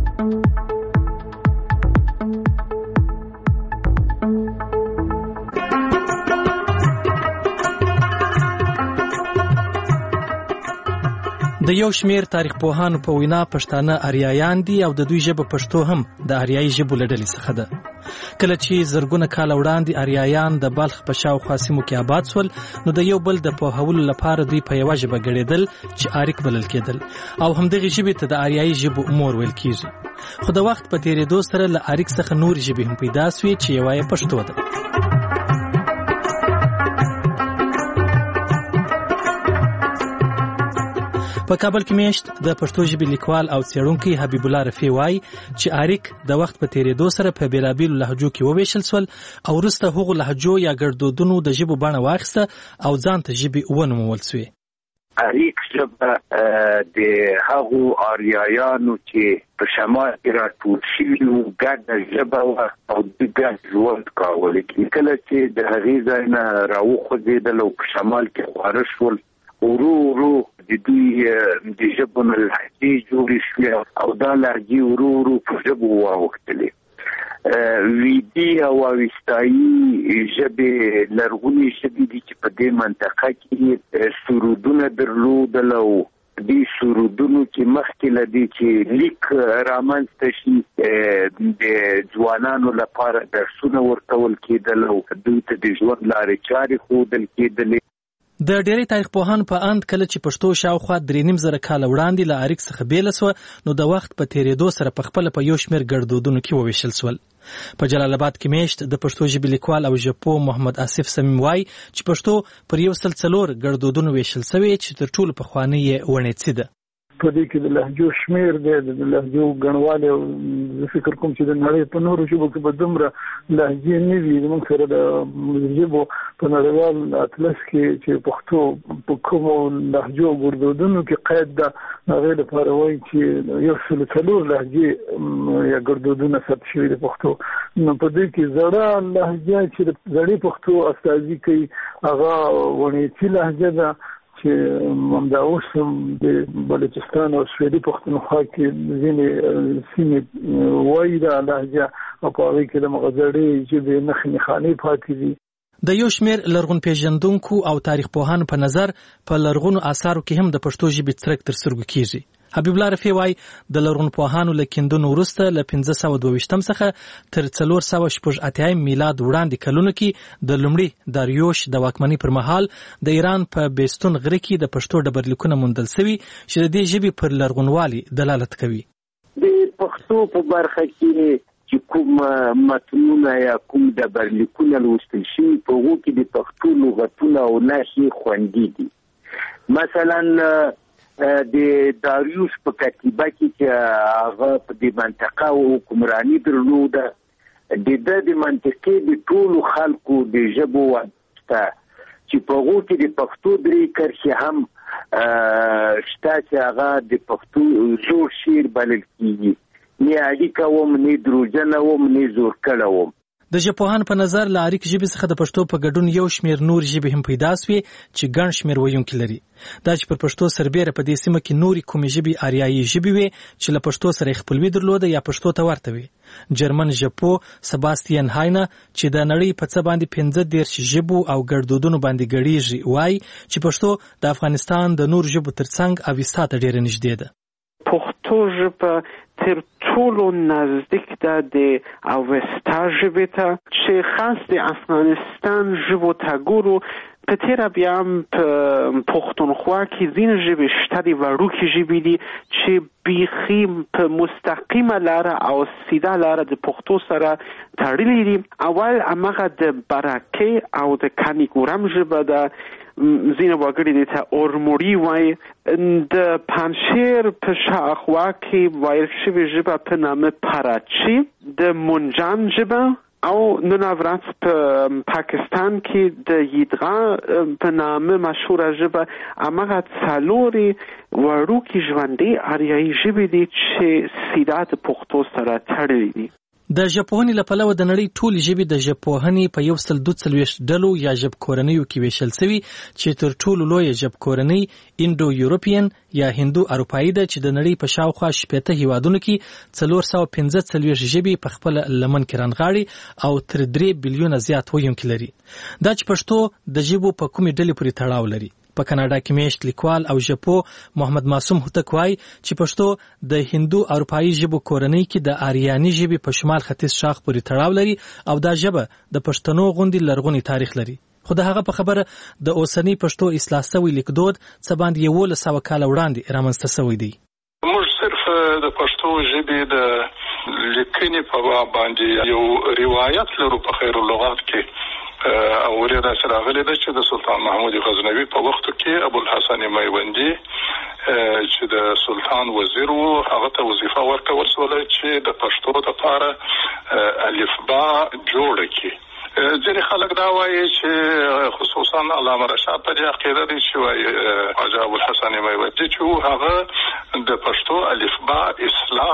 د یو شمیر تاریخ پوهانو په وینا پښتانه آریایان دي او د دوی ژبه پښتو هم د آریایي ژبو له ډلې څخه ده. کله چې زرګونه کاله وړاندې آریایان د بلخ په شاوخوا سیمو کې آباد شول نو د یو بل د پوهولو لپاره دوی په یوه ژبه ګړېدل چې آریک بلل کېدل او همدغې ژبې ته د آریایي ژبو مور ویل کېږي. خو د وخت په تېرېدو سره له آریک څخه نورې ژبې هم پیدا سوې چې یوه یې پښتو ده. په کابل کې میشت د پښتو ژبې لیکوال او څېړونکی حبیب الله رفیع وایي چې آریک د وخت په تېرېدو سره په بېلابېلو لهجو کې وویشل شول او وروسته هغو لهجو یا ګړدودونو د ژبو بڼه واخیسته او ځان ته ژبې ونومول سوې. آریک ژبه د هغو آریایانو چې په شمال کې راټول شوي وو ګډه ژبه وه او دوی ګډ ژوند کاوه. لیکن کله چې د هغې ځای نه راوخوځېدل او په شمال کې خواره شول ورو ورو د دوی د ژبو نه لهجې جوړې شوې او دا لهجې ورو ورو په ژبو واوښتلې. ویدي او اوستایي ژبې لرغونې ژبې دي چې په دې منطقه کې سرودونه درلودل او دې سرودونو کې مخکې له دې چې لیک رامنځته شي د ځوانانو لپاره درسونه ورکول کېدل او دوی ته د ژوند لارې چارې ښودل کېدلې. د ډېری تاریخ پوهانو په اند کله چې پښتو شاوخوا 3.5 کاله وړاندې له آریک څخه بیله سوه نو د وخت په تېرېدو سره په خپله په یو شمېر ګړدودونو کې وویشل سول. په جلال آباد کې میشت د پښتو ژبې لیکوال او ژبپوه محمد آصف صمیم وایي چې پښتو پر 104 ګړدودونو ویشل سوې چې تر ټولو پخوانۍ یې ونیڅي ده. په دې کې د لهجو شمیر دی د لهجو ګڼوالی زه فکر کوم چې د نړۍ په نورو ژبو کې به دومره لهجې نه وي زموږ سره د ژبو په نړیوال اطلس کې چې پښتو په کومو لهجو ګړدودونو کې قید ده هغې لپاره وایي چې 104 لهجې یا ګړدودونه ثبت شوي د پښتو نو په دې کې زړه لهجه چې د زړې پښتو استازي کوي هغه ونیتي لهجه ده چې همدا اوس هم د بلوچستان او سویلي پښتونخوا کې ځینې سیمې وایي دا لهجه او په هغې کې د مغه زړې ژبې نښې نښانې پاتې دي. د یو شمېر لرغون پیژندونکو او تاریخ پوهانو په نظر په لرغونو آثارو کې هم د پښتو ژبې څرک تر سترګو کېږي. حبیب الله رفیع وایي د لرغون پوهانو له کیندنو وروسته له 1522 څخه تر 486 میلاد وړاندې کلونو کې د لومړي داریوش د واکمنۍ پر مهال د ایران په بیستون غره کې د پښتو ډبرلیکونه موندل شوي چې د دې ژبې پر لرغونوالي دلالت کوي. د پښتو په برخه کې چې کوم متنونه یا کوم ډبرلیکونه لوستل شوي په هغو کې د پښتو لغتونه او نښې خوندي دي. مثلا د داریوش په کتیبه کې چې هغه په دې منطقه حکمراني درلوده د منطقې د ټولو خلکو د ژبو واسطه چې په هغو کې د پښتو 3 کرښې هم شته چې هغه د پښتو زوړ شعر بلل کېږي نه اړیکه وم نه دروژنه وم نه زور کړه وم. د ژبپوهانو په نظر له اړیک ژبې څخه د پښتو په ګډون یو شمېر نور ژبې هم پیدا سوې چې ګڼ شمېر ویونکي لري. دا چې پر پښتو سربیره په دې سیمه کې نورې کومې ژبې آریایي ژبې وې چې له پښتو سره خپلوي درلوده یا پښتو ته ورته وي. جرمن ژبپوه سباستین هاینه چې د نړۍ په څه باندې 15 ژبو او ګړدودونو باندې ګړیږي وایي چې پښتو د افغانستان د نور ژبو ترڅنګ اویستا ته ډېره نږدې ده. پښتو ژبه تر ټولو نزدیک ده د اوستا ژبې ته چې خاص د افغانستان ژبو ته ګورو په تیره بیا هم په پښتونخوا کې ځینې ژبې شته د وړوکې ژبې دي چې بیخي په مستقیمه لاره او سیده لاره د پښتو سره تړلي دي. اول هماغه د برکې او د کانیګورم ژبه ده ځینې وګړي دې ته اورموړي وایي. د پنجشیر په شاوخوا کې ویل شوې ژبه په نامه پراچی، د منجان ژبه او نن ورځ په پاکستان کې د یدغا په نامه مشهوره ژبه هماغه څلورې وړوکې ژوندۍ آریایي ژبې دي چې سیده د پښتو سره تړلي دي. د ژبپوهنې له پلوه د نړۍ ټولې ژبې د ژبپوهنې په 142 ډلو یا ژبکورنیو کې ویشل شوي چې تر ټولو لویه ژبکورنۍ انډو یورپین یا هندو اروپایي ده چې د نړۍ په شاوخوا 18 هیوادونو کې 415 ژبې په خپل لمن کې رانغاړي او تر 3 بلیونه زیات ویونکي لري. دا چې پښتو د ژبو په کومې ډلې پورې تړاو لري. په کاناډا کې میشت لیکوال او ژبپوه محمد معصوم هوتک وایي چې پښتو د هندو اروپایي ژبو کورنۍ کې د آریاني ژبې په شمال ختیځ شاخ پورې تړاو لري او دا ژبه د پښتنو غوندې لرغونی تاریخ لري. خو د هغه په خبره د اوسنی پښتو اصلاح شوی لیکدود څه باندې 1100 کال وړاندې رامنځته شوی دی. موږ صرف د پښتو ژبې د لیکنې په باندې یو روایت لرو په خیر اللغات کې او ورته سره غلې ده چې د سلطان محمود غزنوي په وخت کې ابو الحسن میوندی چې د سلطان وزیر وو هغه ته وظیفه ورکول شوه چې د پښتو لپاره الفبا جوړ کړي. ځینې خلک دا وایي چې خصوصا علامه رشاد په دې عقیده دي چې وایي حاجي ابو الحسن میوندی چې هغه د پښتو الفبا اصلاح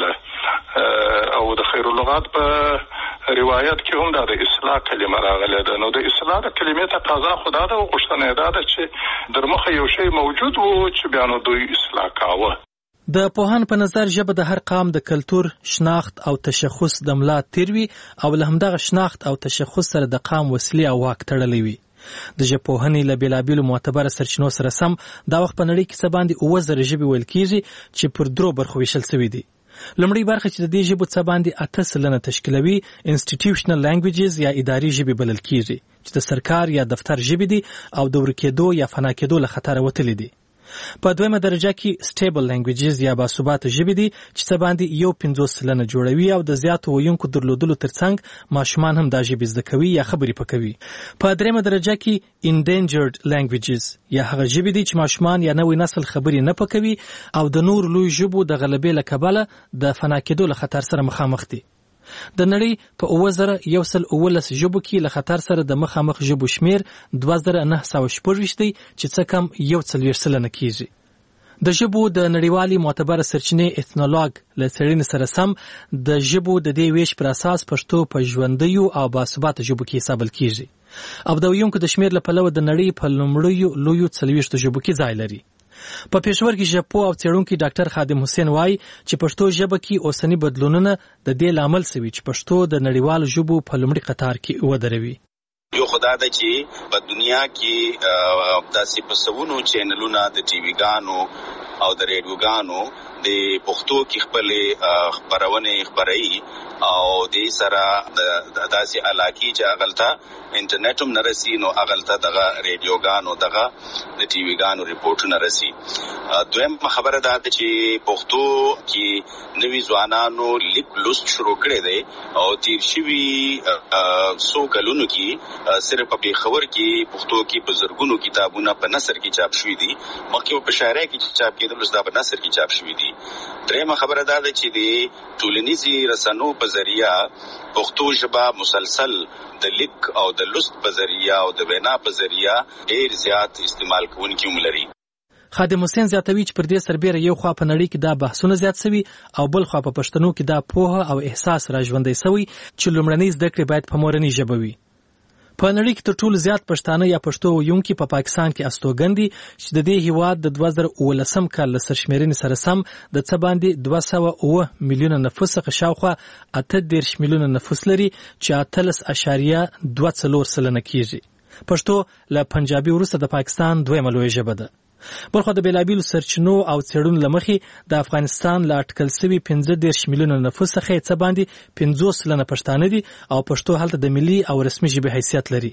کړله او د خیر اللغات په روایت کې هم د اصلاح کلمه راغله ده. نو د اصلاح د کلمې تقاضا خدا ده او غوښتنه ده چې در مخه یو شی موجود وو چې بیا نو دوی اصلاح کاوه. د پوهان په نظر ژبه د هر قام د کلتور، شناخت او تشخص د ملا تیر وي او له همدغه شناخت او تشخص سره د قام وسیلې او واک تړلی وي. د ژبپوهنې له بېلابېلو معتبره سرچینو سره سم دا وخت په نړۍ کې څه باندې 7000 ژبې ویل کېږي چې پر 3 برخو ویشل شوي دي. لومړی برخه چې د دې ژبو څه باندې 8% تشکیلوي انسټیټیوشنل لانګویجز یا اداري ژبې بلل کېږي چې د سرکار یا دفتر ژبې دي او د ورکېدو یا فنا کېدو له خطره وتلې دي. په دویمه درجه کې سټیبل لانګویجز یا باثباته ژبې دي چې څه باندې یو 50% جوړوي او د زیاتو ویونکو درلودلو ترڅنګ ماشومان هم دا ژبې زده کوي یا خبرې پکوي. په دریمه درجه کې endangered languages یا هغه ژبې دي چې ماشومان یا نوې نسل خبرې نه پکوي او د نور لوی ژبو د غلبې له کبله د فنا کېدو له خطر سره مخامخ دي. د نړۍ په 2119 ژبو کې له خطر سره د مخامخ ژبو شمیر 2914 دی چې څه کم 140% کیږي. د ژبو د نړیوالي معتبره سرچینې ایتنولوګ له څېړنې سره سم د ژبو د دې ویش پر اساس پښتو په ژوندیو او باثباته ژبو کې حسابل کیږي او د ویونکو د شمیر له پلوه د نړۍ په لومړیو لویو 40 ژبو کې ځای لري. په پېښور کې ژبپوه او څېړونکی ډاکټر خادم حسین وایي چې پښتو ژبه کې اوسنی بدلونونه د دې لامل سوي چې پښتو د نړیوالو ژبو په لومړي قطار کې ودروي. یو خدای د چې په دنیا کې داسې پسونو چینلونه د ټي وي ګانو او د ریډیو ګانو د پښتو کې خپل خبرونه خبري او د سره د داسې علاقې چې اغلطه انټرنیټ هم نرسي نو اغلطه دغه ریډیو ګانو دغه د ټي وي ګانو ریپورټونه رسي. دویم خبره ده چې پښتو کې نوي ځوانانو لیک لوست شروع کړي دي او تیر شوي سو کلونو کې صرف په خبر کې پښتو کې بزرګونو کتابونه په نثر کې چاپ شوي دي مخکې په شاعرۍ کې چاپ کېدل اوس دا په نثر کې چاپ شوي دي. درېمه خبره ده چې د ټولنیزي رسنو په ذریعہ پښتو ژبه مسلسل د لیک او د لوست په ذریعہ او د وینا په ذریعہ ډېر زیات استعمال کوونکي هم لري. خادم حسین زیاتوي چې پر دې سربېره یو خوا په نړۍ کې دا بحثونه زیات سوي او بل خوا په پښتنو کې دا پوهه او احساس راژوندی سوي چې لومړنۍ زده کړې باید په مورنۍ ژبه وي. په نړۍ کې تر ټولو زیات پښتانه یا پښتو ویونکي په پاکستان کې استوګن دي چې د دې هیواد د 2019 کال له سرشمېرنې سره سم د څه باندې 209 میلیونه نفوس څخه شاوخوا 38 میلیونه نفوس لري چې 18.24% کیږي. پښتو له پنجابي وروسته د پاکستان دویمه لویه ژبه ده. بلخو د بیلابیلو سرچینو او څېړنو له مخې د افغانستان له اټکل سوي 15 میلیونه نفوس څخه څه باندې 50% پښتانه دي او پښتو هلته د ملي او رسمي ژبې حیثیت لري.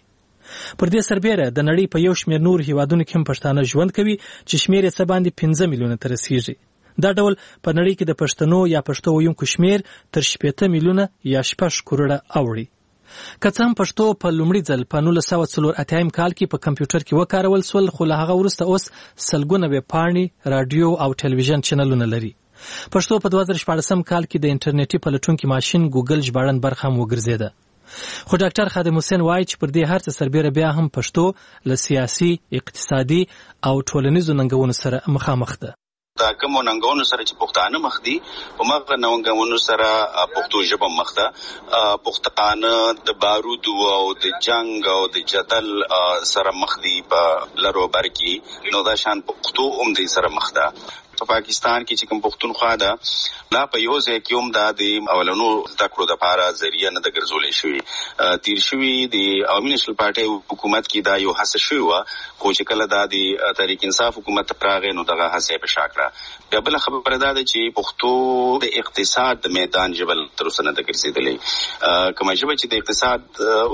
پر دې سربېره د نړۍ په یو شمېر نور هیوادونو کې هم پښتانه ژوند کوي چې شمېر یې څه باندې 15 میلیونه ته رسیږي. دا ډول په نړۍ کې د پښتنو یا پښتو ویونکو شمېر تر 18 میلیونه یا 6 کروڑه اوړي. که څه هم پښتو په لومړي ځل په 1984 کال کې په کمپیوټر کې وکارول سول خو له هغه وروسته اوس سلګونه ویبپاڼې راډیو او ټلویزیون چینلونه لري. پښتو په 2014 کال کې د انټرنیټي پلټونکي ماشین ګوګل ژباړن برخه هم وګرځېده. خو ډاکټر خادم حسین وایي چې پر دې هر څه سربېره بیا هم پښتو له سیاسي اقتصادي او ټولنیزو ننګونو سره مخامخ ده. دا کوم ننګونو سره چې پښتانه مخ دي په مغه ننګونو سره پښتو ژبه مخ ده. پښتانه د بارود او د جنگ او د جدل سره مخ دي په لرو بر کې نو دا شان پښتو هم دې سره مخ ده. په پاکستان کې چې کوم پښتونخوا ده لا په یو ځای کې هم دا د اولنو زده کړو لپاره ذریعہ نه د ګرځولې شوی. تیر شوی د عوامي نېشنل پارټي حکومت کې دا یو هڅه شوی و خو چې کله دا د تحریک انصاف حکومت راغی نو دغه هڅه په شاکړه. بیا بل خبره ده چې پښتو د اقتصاد د میدان ژبه تر اوسه نه ده ګرځېدلې. کومه ژبه چې د اقتصاد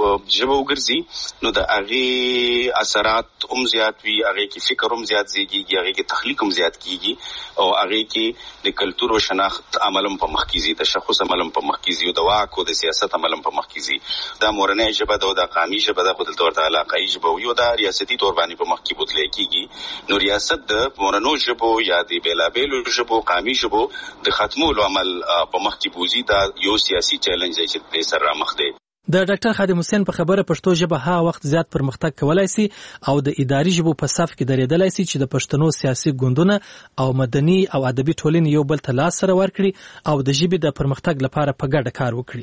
ژبه وګرځي نو د هغې اثرات هم زیات وي، هغې کې فکر هم زیات زیږېږي، هغې کې تخلیق هم زیات کېږي او هغه کې د کلتور او شناخت عملم په مخ کې زی د شخص عملم په مخ کې زی او د واک او د سیاست عملم په مخ کې زی. دا مورنۍ ژبه ده او د قومي ژبه ده خو دلته ورته علاقايي ژبه یو د ریاستي تور باندې په مخ کې بدلې کېږي. نو ریاست د مورنو ژبو یا د بیلابیلو ژبو قومي ژبو د ختمولو عمل په مخ کې بوزي. دا یو سیاسي چیلنج دی چې د سره مخ دی. د ډاکټر خادم حسین په خبره پښتو ژبه ها وخت زیات پرمختګ کولای شي او د اداري ژبو په صف کې درېدلای شي چې د پښتنو سیاسي ګوندونه او مدني او ادبي ټولنې یو بل ته لاس سره ورکړي او د ژبې د پرمختګ لپاره په ګډه کار وکړي.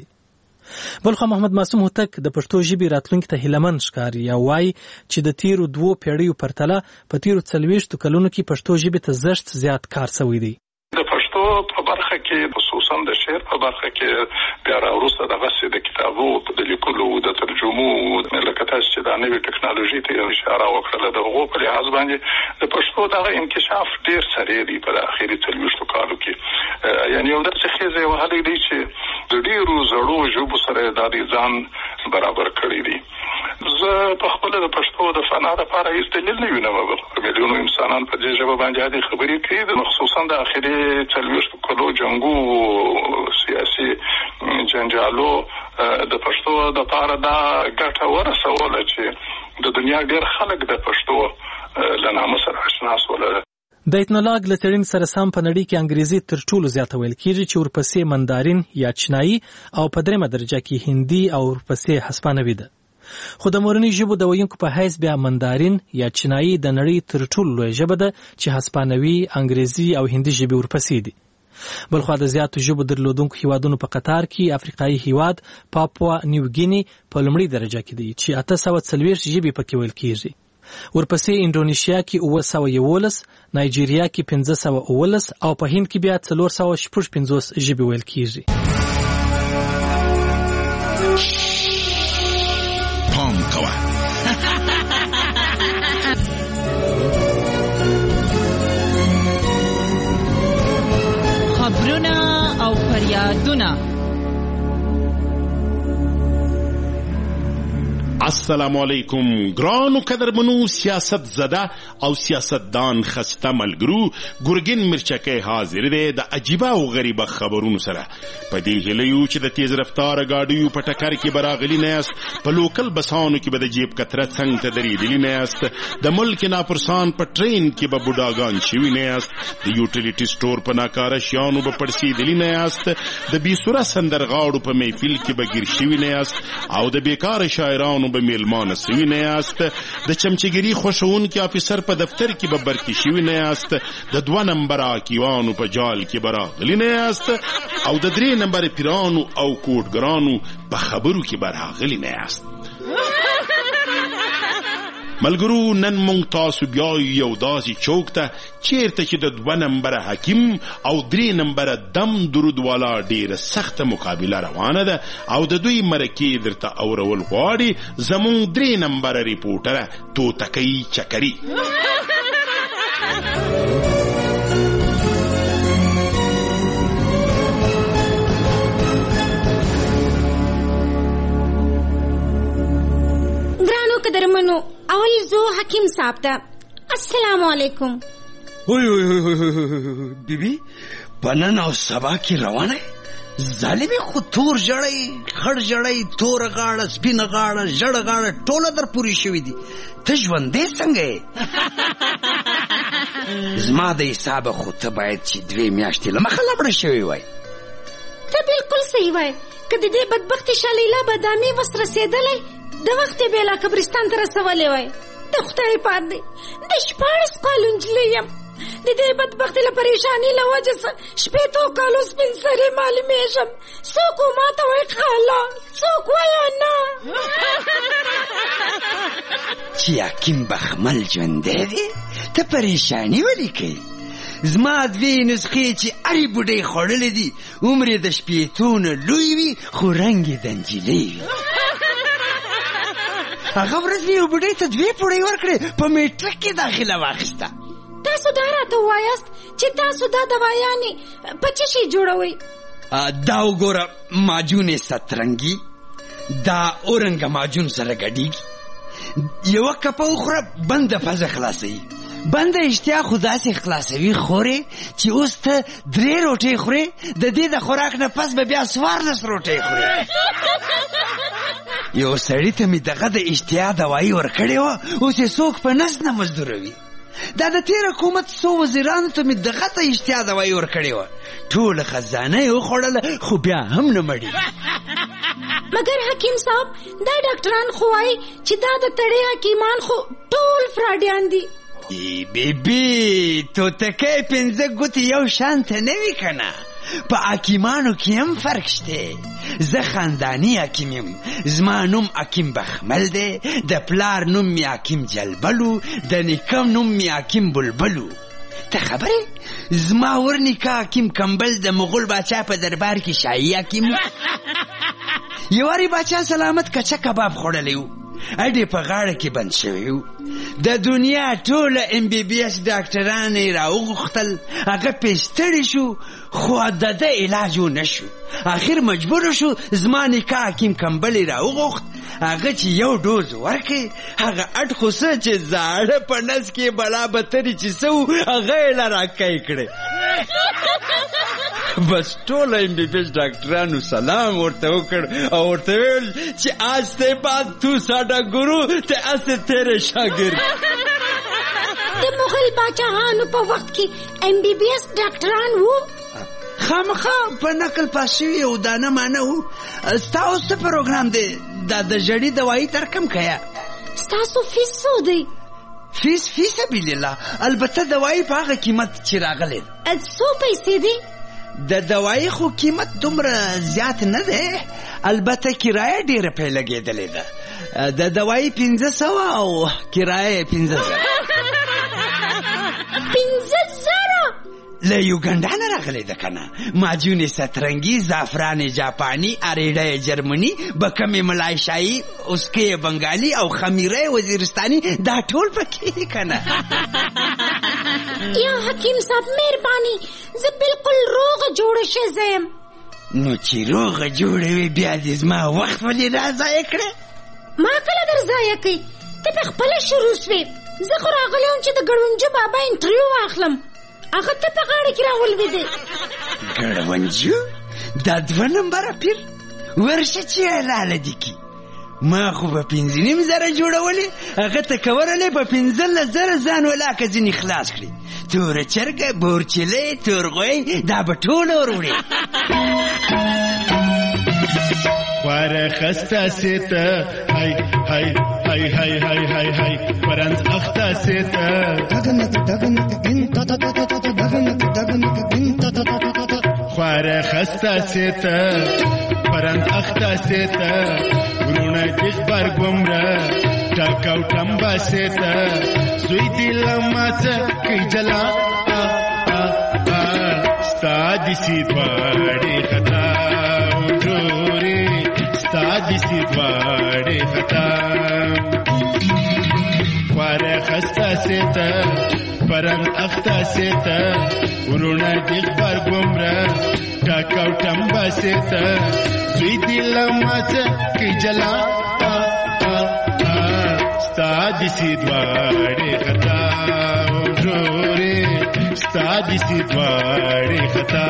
بلخو محمد معصوم هوتک د پښتو ژبې راتلونکي ته هیلهمن ښکاري او وایي چې د تیرو 2 پیړیو پرتله په تیرو 40 کلونو کې پښتو ژبې ته زښت زیات کار شوی دی. د پښتو په برخه کې خصوصا د شعر په برخه کې بیا وروسته د غسې د کتابو د لیکلو د ترجمو لکه تاسو چې د نوې ټکنالوژي ته اشاره وکړه د هغو په لحاظ باندې د پښتو دغه انکشاف ډېر سریع دی په اخري 40 کالو کې. یعنی یو داسې خیزه وهلی دی چې د ډېرو زړو ژبو سره د ځان برابر کړی دی. زه په خپل د پښتو د فنا لپاره هیڅ دلیل نه وینم. میلیونو انسانان په دې ژبه باندې عادي خبرې کوي، خصوصا د اخري 40 کلو جنګو سیاسي جنجالو د پښتو د لپاره دا ګټه ورسوله چې د دنیا ډېر خلک د پښتو له نامه سره اشنا شول. د ایتنولاګ له تړین سره سم په نړۍ کې انګریزي تر ټولو زیاته ویل کېږي چې ورپسې مندارین یا چینایي او په درېمه درجه کې هندي او ورپسې هسپانوي ده. خو د مورنۍ ژبو د ویونکو په حیث بیا مندارین یا چینایي د نړۍ تر ټولو لویه ژبه ده چې هسپانوي، انګریزي او هندي ژبې ورپسې دي. بلخوا د زیاتو ژبو درلودونکو هیوادونو په قطار کې افریقایي هیواد پاپوا نیو ګینی په لومړۍ درجه کې دی چې 840 ژبې پکې ویل کېږي. ورپسې انډونیشیا کې 911، نایجیریا کې 519 او په هند کې بیا 455 ژبې ویل کېږي. پام کوه خبرونه او فریادونه. السلام علیکم ګرانو قدرمنو سیاست زده او سیاستدان خسته ملګرو. ګورګین مرچکۍ حاضر دی د عجیبه او غریبه خبرونو سره. په دې هیله یو چې د تیز رفتاره ګاډیو په ټکر کې به راغلي نه یاست، په لوکل بسانو کې به د جیب کتره څنګ ته درېدلي نه یاست، د ملک ناپرسان په ټرین کې به بوډاګان شوي نه یاست، د یوټیلیټي سټور په ناکاره شیانو به پړسېدلي نه یاست، د بېسوره سندرغاړو په محفل کې به ګیر شوي نه یاست، او د بیکاره شاعرانو به میلمانه سوي نه یاست، د چمچګري خوښونکي افیسر په دفتر کې به برکې شوي نه یاست، د 2 نمبره حکیمانو په جال کې به راغلي نه یاست، او د 3 نمبره پیرانو او کوټګرانو په خبرو کې به راغلي نه یاست. ملګرو نن مونږ تاسو بیا یو داسې چوک ته چیرته چې د 2 نمبره حکیم او 3 نمبره دم درود والا ډیره سخته مقابله روانه ده او د دوی مرکې درته اورول غواړي زمونږ 3 نمبره ریپورټره توتکۍ چکري. قدرمنو اول زو حکیم صاحب ته السلام علیکم. بیبي پنن او سبا کی روانه ظالمي خو تور جړی خړ جړی تور غاړه سپین غاړه جړ غاړه ټوله در پوری شوی دي. ته ژوندې څنګه زما د حساب خو ته باید چې 2 میاشتې له مخه لبړه شوی وای. ته بالکل صحیح وای. که د دې بدبخت شلیله بادامي وس رسېدلی د وخت بیلا قبرستان ته رسولې وای. د خدای پات دی د 14 کالو نجلۍ یم. د دې بدبختۍ له پریشانۍ له وجې 18 کالو سپین سرې معلومېږم. څوک ما ته وایي خاله، څوک وایي نه. چې حکیم بخمل ژوندی دی ته پریشاني ولې کوي؟ زما 2 نسخې چې هرې بوډۍ خوړلې دي عمر یې د 18 نه لوی وي خو رنګ یې د نجلۍ وي. هغه ورځ مې یو بوډۍ ته 2 پوړۍ ورکړې په میټرک کې داخله واخیسته. تاسو دا راته ووایاست چې تاسو دا دوایانې په څه شي جوړوئ؟ دا وګوره ماجون سترنګي دا اورنګه ماجون سره ګډېږي. یوه کپه وخوره بنده پزه خلاصوي. بنده اشتیا خو داسې خلاصوي خورې چې اوس ته 3 روټۍ خورې د دې د خوراک نه پس به بیا 14 روټۍ خورې. یو سړي ته مې دغه د اشتیا دوایي ورکړې وه اوس یې څوک په نس نه مزدوروي. دا د تېر حکومت 100 وزیرانو ته مې دغه ته اشتیا دوایي ورکړې وه ټوله خزانه یې وخوړله خو بیا هم نه مړي. مګر حکیم صاحب دا ډاکټران خو وایي چې دا د تړې حکیمان خو ټول فراډیان دي. بیبي توتکۍ 5 ګوتې یو شان ته نه وي که نه؟ په حکیمانو کې هم فرق شته. زه خانداني حکیم یم. زما نوم حکیم بخمل دی، د پلار نوم مې حکیم جلبلو، د نیکم نوم مې حکیم بلبلو. ته خبرې زما ورنیکه حکیم کمبل د مغول باچا په دربار کې شاهي حکیم. یوارې باچا سلامت کچه کباب خوړلی و، اډې په غاړه کې بند شوی و. د دنیا ټوله MBBS ډاکټران یې راوغوښتل، هغه پې ستړي شو خو د ده علاج ونه شو. آخر مجبور شو زما نکاح حکیم کمبل یې راوغوښت، هغه چې یو ډوز ورکړي هغه اټ خو څه چې زاړه په نس کې بلا بتري چې څه و هغه یې له راکۍ کړې. بس ټوله MBBS ډاکټرانو سلام ورته وکړ او ورته ویل چې آج سے بعد تو ساډا ګورو ته اسې تیرې شاګرد. د مغل باچاهانو په وخت کې MBBS ډاکټران وو؟ خامخا په نقل پاس شوي او دا نه مانه وو. ستا اوس څه پروګرام دی؟ دا د ژړې دوایي ترکم کیا. ستاسو فیس څو دی؟ فیس فی سبیل الله، البته دوایي په هغه قیمت چې راغلی. څو پیسې دی؟ د دوایي خو قیمت دومره زیات نه دی، البته کرایه ډېره پې لګېدلې ده. د دوایي 500 او کرایه 15,000. 15,000 له یوګنډا نه راغلی ده که نه. معجون سترنګي، زعفران جاپاني، اریډه جرمني، بکمې ملایشایي، اسکې بنګالي او خمیره وزیرستاني، دا ټول پکې که نه. یا حکیم صاحب مهرباني، زه بالکل روغه جوړه شوې یم. نو چې روغه جوړه وي بیا دې زما وخت ولې را ضایع کړه؟ ما کله در ضایع کړې؟ ته په خپله شروع سوې. زه خو راغلی وم چې د ګړونجو بابا انټرویو واخلم، هغه ته په غاړه کې راولوېدې. ګړونجو؟ دا 2 نمبره پیر ورشه چې حلاله دي کی. ما خو په 5,500 جوړولې، هغه ته کورلې په 15,000 ځان ولاکه ځینې خلاص کړي. توره چرګه، بورچلې، تورغوی، دا به ټول وروړي. خواره خسته سیته هی هی هی هی هی هی هی پرنز اخته سیته خواره خسته سیته پرنز اخته سیته ورونه دیخ برگمره ټاکاو ټمبه سیته زوی دی لماڅه کی جلا ستا دیسی دواړې خطا وجورې ستا دیسی دواړې خطا خواره خسته سیته پرنګ اخته سیته ورونه دیخ برګمره ټاکاو ټمبه سیته زوی دی لماڅه کی جلا ستا دیسی دواړې خطا وجورې ستا دیسی دواړې خطا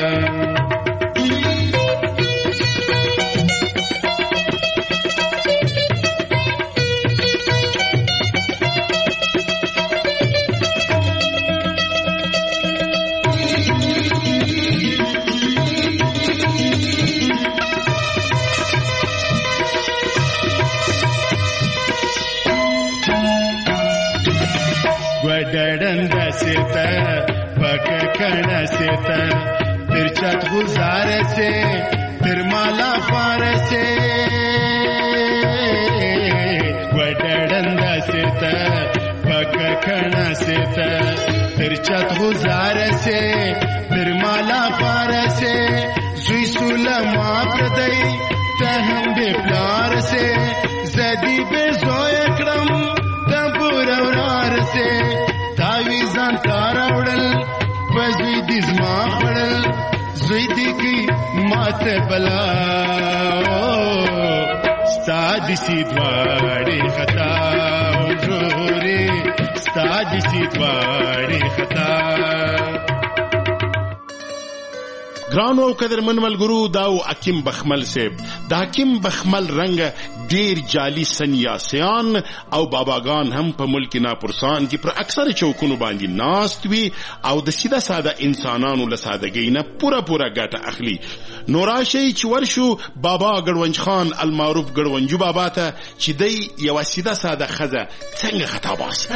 ڈنڈا سیتا پک کھڑا سیتا پھر چھت گزار سے پھر مالا فار سے ڈنڈا سیتا پک کھڑا سیتا پھر چھت گزار سے پھر مالا فار سے زوی سلما پردئی تہم بے پلار سے زدی بے زوی اکرم دبور اورار سے تاویزان تارا وڑل پزوی دی زما خڑل زوی دی کی مات بلا ستا دیسی دواړې خطا وجورې ستا دیسی دواړې خطا. ګرانو او قدرمن ملګرو دا و حکیم بخمل صاحب. د حکیم بخمل رنګ ډیر جعلي سنیاسیان او باباګان هم په ملک ناپرسان کې پر اکثر چوکونو باندې ناست وي او د سیده ساده انسانانو له سادګۍ نه پوره ګټه اخلي. نو راشئ چې ورشو بابا ګړونج خان المعروف ګړونجو بابا ته چې دی یوه سیده ساده ښځه څنګه خطا باسي.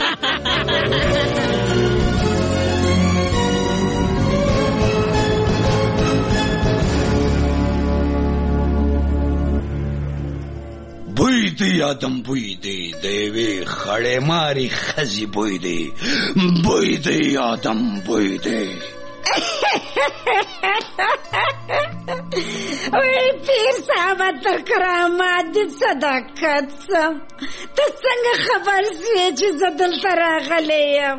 بوی دی آدم بوی دی دیوی خړې ماری خزی بوی دی بوی دی آدم بوی دی. وی پیر صاحب ته کرامات دې صداقت سم ته څنګه خبر سوې چې زه دلته راغلی یم؟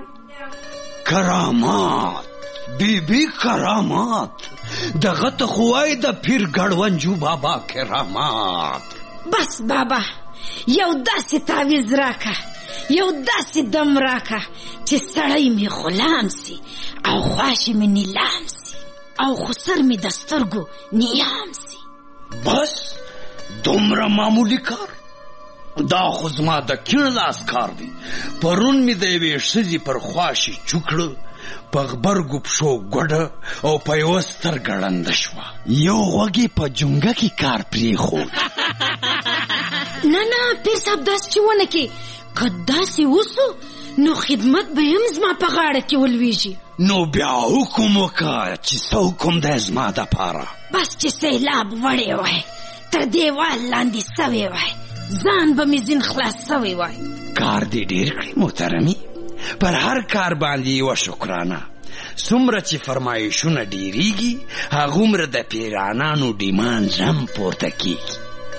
کرامات بیبي کرامات دغه ته خو وایي د پیر ګړونجو بابا کرامات. بس بابا یو داسې تعویز راکه، یو داسې دم راکه چې سړی مې غلام سي او خواشي مې نیلام سي او خسر مې د سترګو نیام سي. بس دومره معمولی کار؟ دا خو زما د کیڼ لاس کار دی. پرون مې د یوې ښځې پر خواشي چوکړه، په غبرګو پښو ګوډه او په یوه سترګه ړنده شوه. یو غوږ یې په جونګه کې کار پرېښود. نه پیر صاحب داسې چې ونه کې، که داسې وسو نو خدمت به هم زما په غاړه کې ولویږي. نو بیا حکم وکړه چې څه حکم دی زما دپاره؟ بس چې سیلاب وړی وای، تر دیوال لاندې سوی وای، ځان به مې ځین خلاص سوی وای. کار دې ډېر کړی محترمي، پر هر کار باندې یوه شکرانه. څومره چې فرمایشونه ډېریږي هغومره د پیرانانو ډیماند هم پورته کېږي.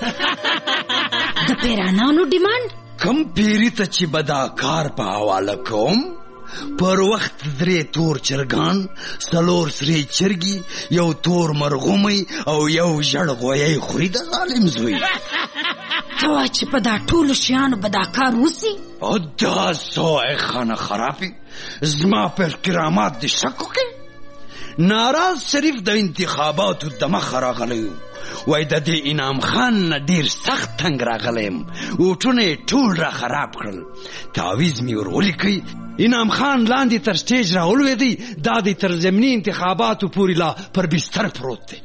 د پیرانانو ډیماند؟ کم پیری ته چې به دا کار په حواله کوم، پر وخت 3 تور چرګان، 4 سرې چرګي، یو تور مرغومی او یو ژړ غویی خوري د ظالم زوی. ته وایې چې په دا ټولو شیانو به دا کار وسي؟ او دا ځای خانه خرابې زما پر کرامات دې شک وکړې؟ ناراض شریف د انتخاباتو د مخه راغلی و، وای د دې انعام خان نه ډېر سخت تنګ راغلی یم، اوټونه یې ټول را خراب کړل. تعویز مې ور ولیکئ، انعام خان لاندې تر سټیج را ولوېدی، دا د تر ضمني انتخاباتو پورې لا پر بستر پروت دی.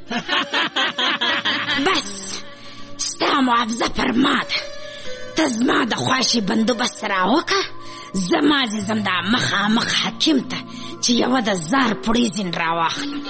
بس ستا معاوضه پر ما ده، ته زما د خواشي بندوبست راوکه، زما ځم دا مخامخ حکیم ته چې یوه د زار پوړیزین راواخلم.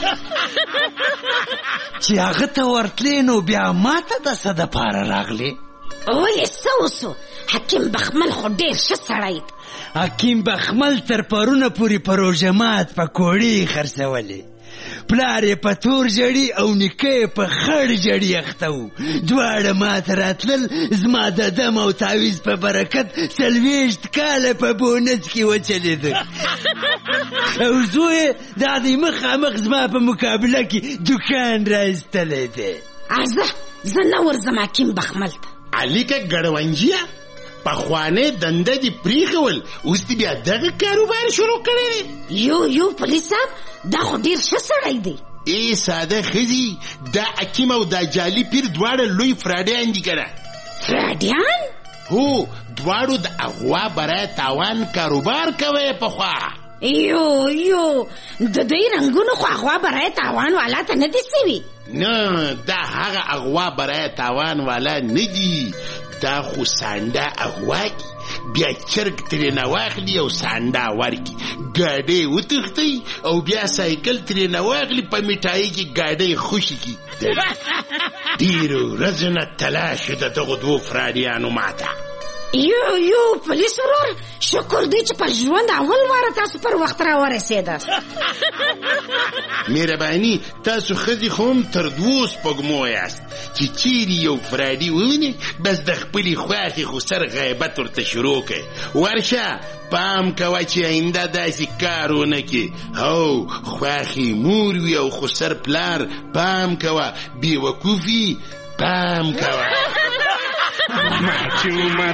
چې هغه ته ورتلې نو بیا ما ته د څه دپاره راغلې؟ ولې څه وسو؟ حکیم بخمل خو ډېر ښه سړی دی. حکیم بخمل تر پرونه پورې په روژه مات پکوړې خرڅولې، پلار یې په تور جړي او نیکه یې په خړ جړي اخته و. دواړه ماته راتلل، زما د دم او تعویز په برکت 40 کاله په بونس کې وچلېده. او زوی یې دا د مخامخ زما په مقابله کې دوکان را ایستلی دی. زه نه ورځم حکیم بخمل ته. علیکه ګړونجیه پخوانۍ دنده دې پرېښول، اوس دې بیا دغه کاروبار شروع کړی دی؟ یو پولیس صاحب دا خو ډېر ښه سړی دی. ای ساده ښځي، دا حکیم او دا جعلي پیر دواړه لوی فراډیان دي که نه؟ فراډیان؟ هو، دواړو د اغوا برای تاوان کاروبار کوی پخوا. یو د دوی رنګونو خو اغوا برای تاوان والا ته نه دي سوي؟ نه، دا هغه اغوا برای تاوان والا نه دي، دا خو سانده اغوا دي. بیا چرګ ترېنه واخلي او سانده ورکي، ګاډۍ وتښتئ او بیا سایکل ترېنه واخلي، په میټایي کې ګاډۍ خوشي کړي. ډېرو ورځو نه تلاش د دغو 2 فراډیانو ماته. یو پولیس ورور، شکر دی چې په ژوند اول واره تاسو پر وخت را ورسېداست. مهرباني، تاسو ښځې خو هم تر 2 سپوږمو یاست چې چیرې یو فراډي ووینئ بس د خپلې خوښې خو سر غیبت ورته شروع کړئ. ورشه پام کوه چې آینده داسې کار ونه کړې. هو، خوښې مور وي او خو سر پلار، پام کوه. بېوقوفي پام کوه. معچومت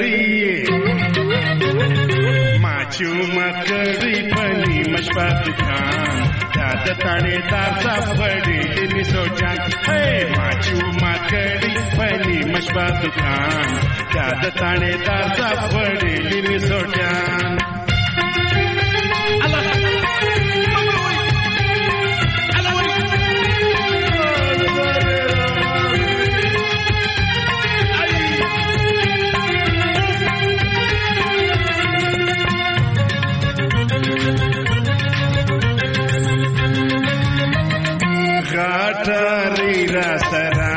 کړی پنی مشپا دکان، دا د تاڼېدار صاحب وړې دې سوچان. معچومت کړی پنی مشپا دکان، دا د تاڼېدار صاحب وړې دې سوچان. غاټاري را سره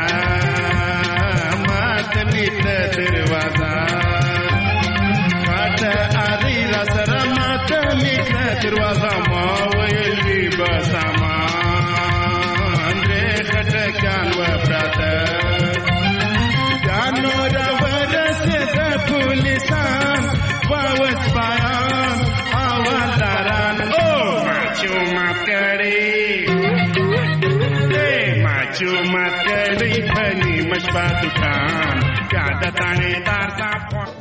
ماتلی ته دروازه، غاټاري را سره په دکان پیاده تانیدار صاحب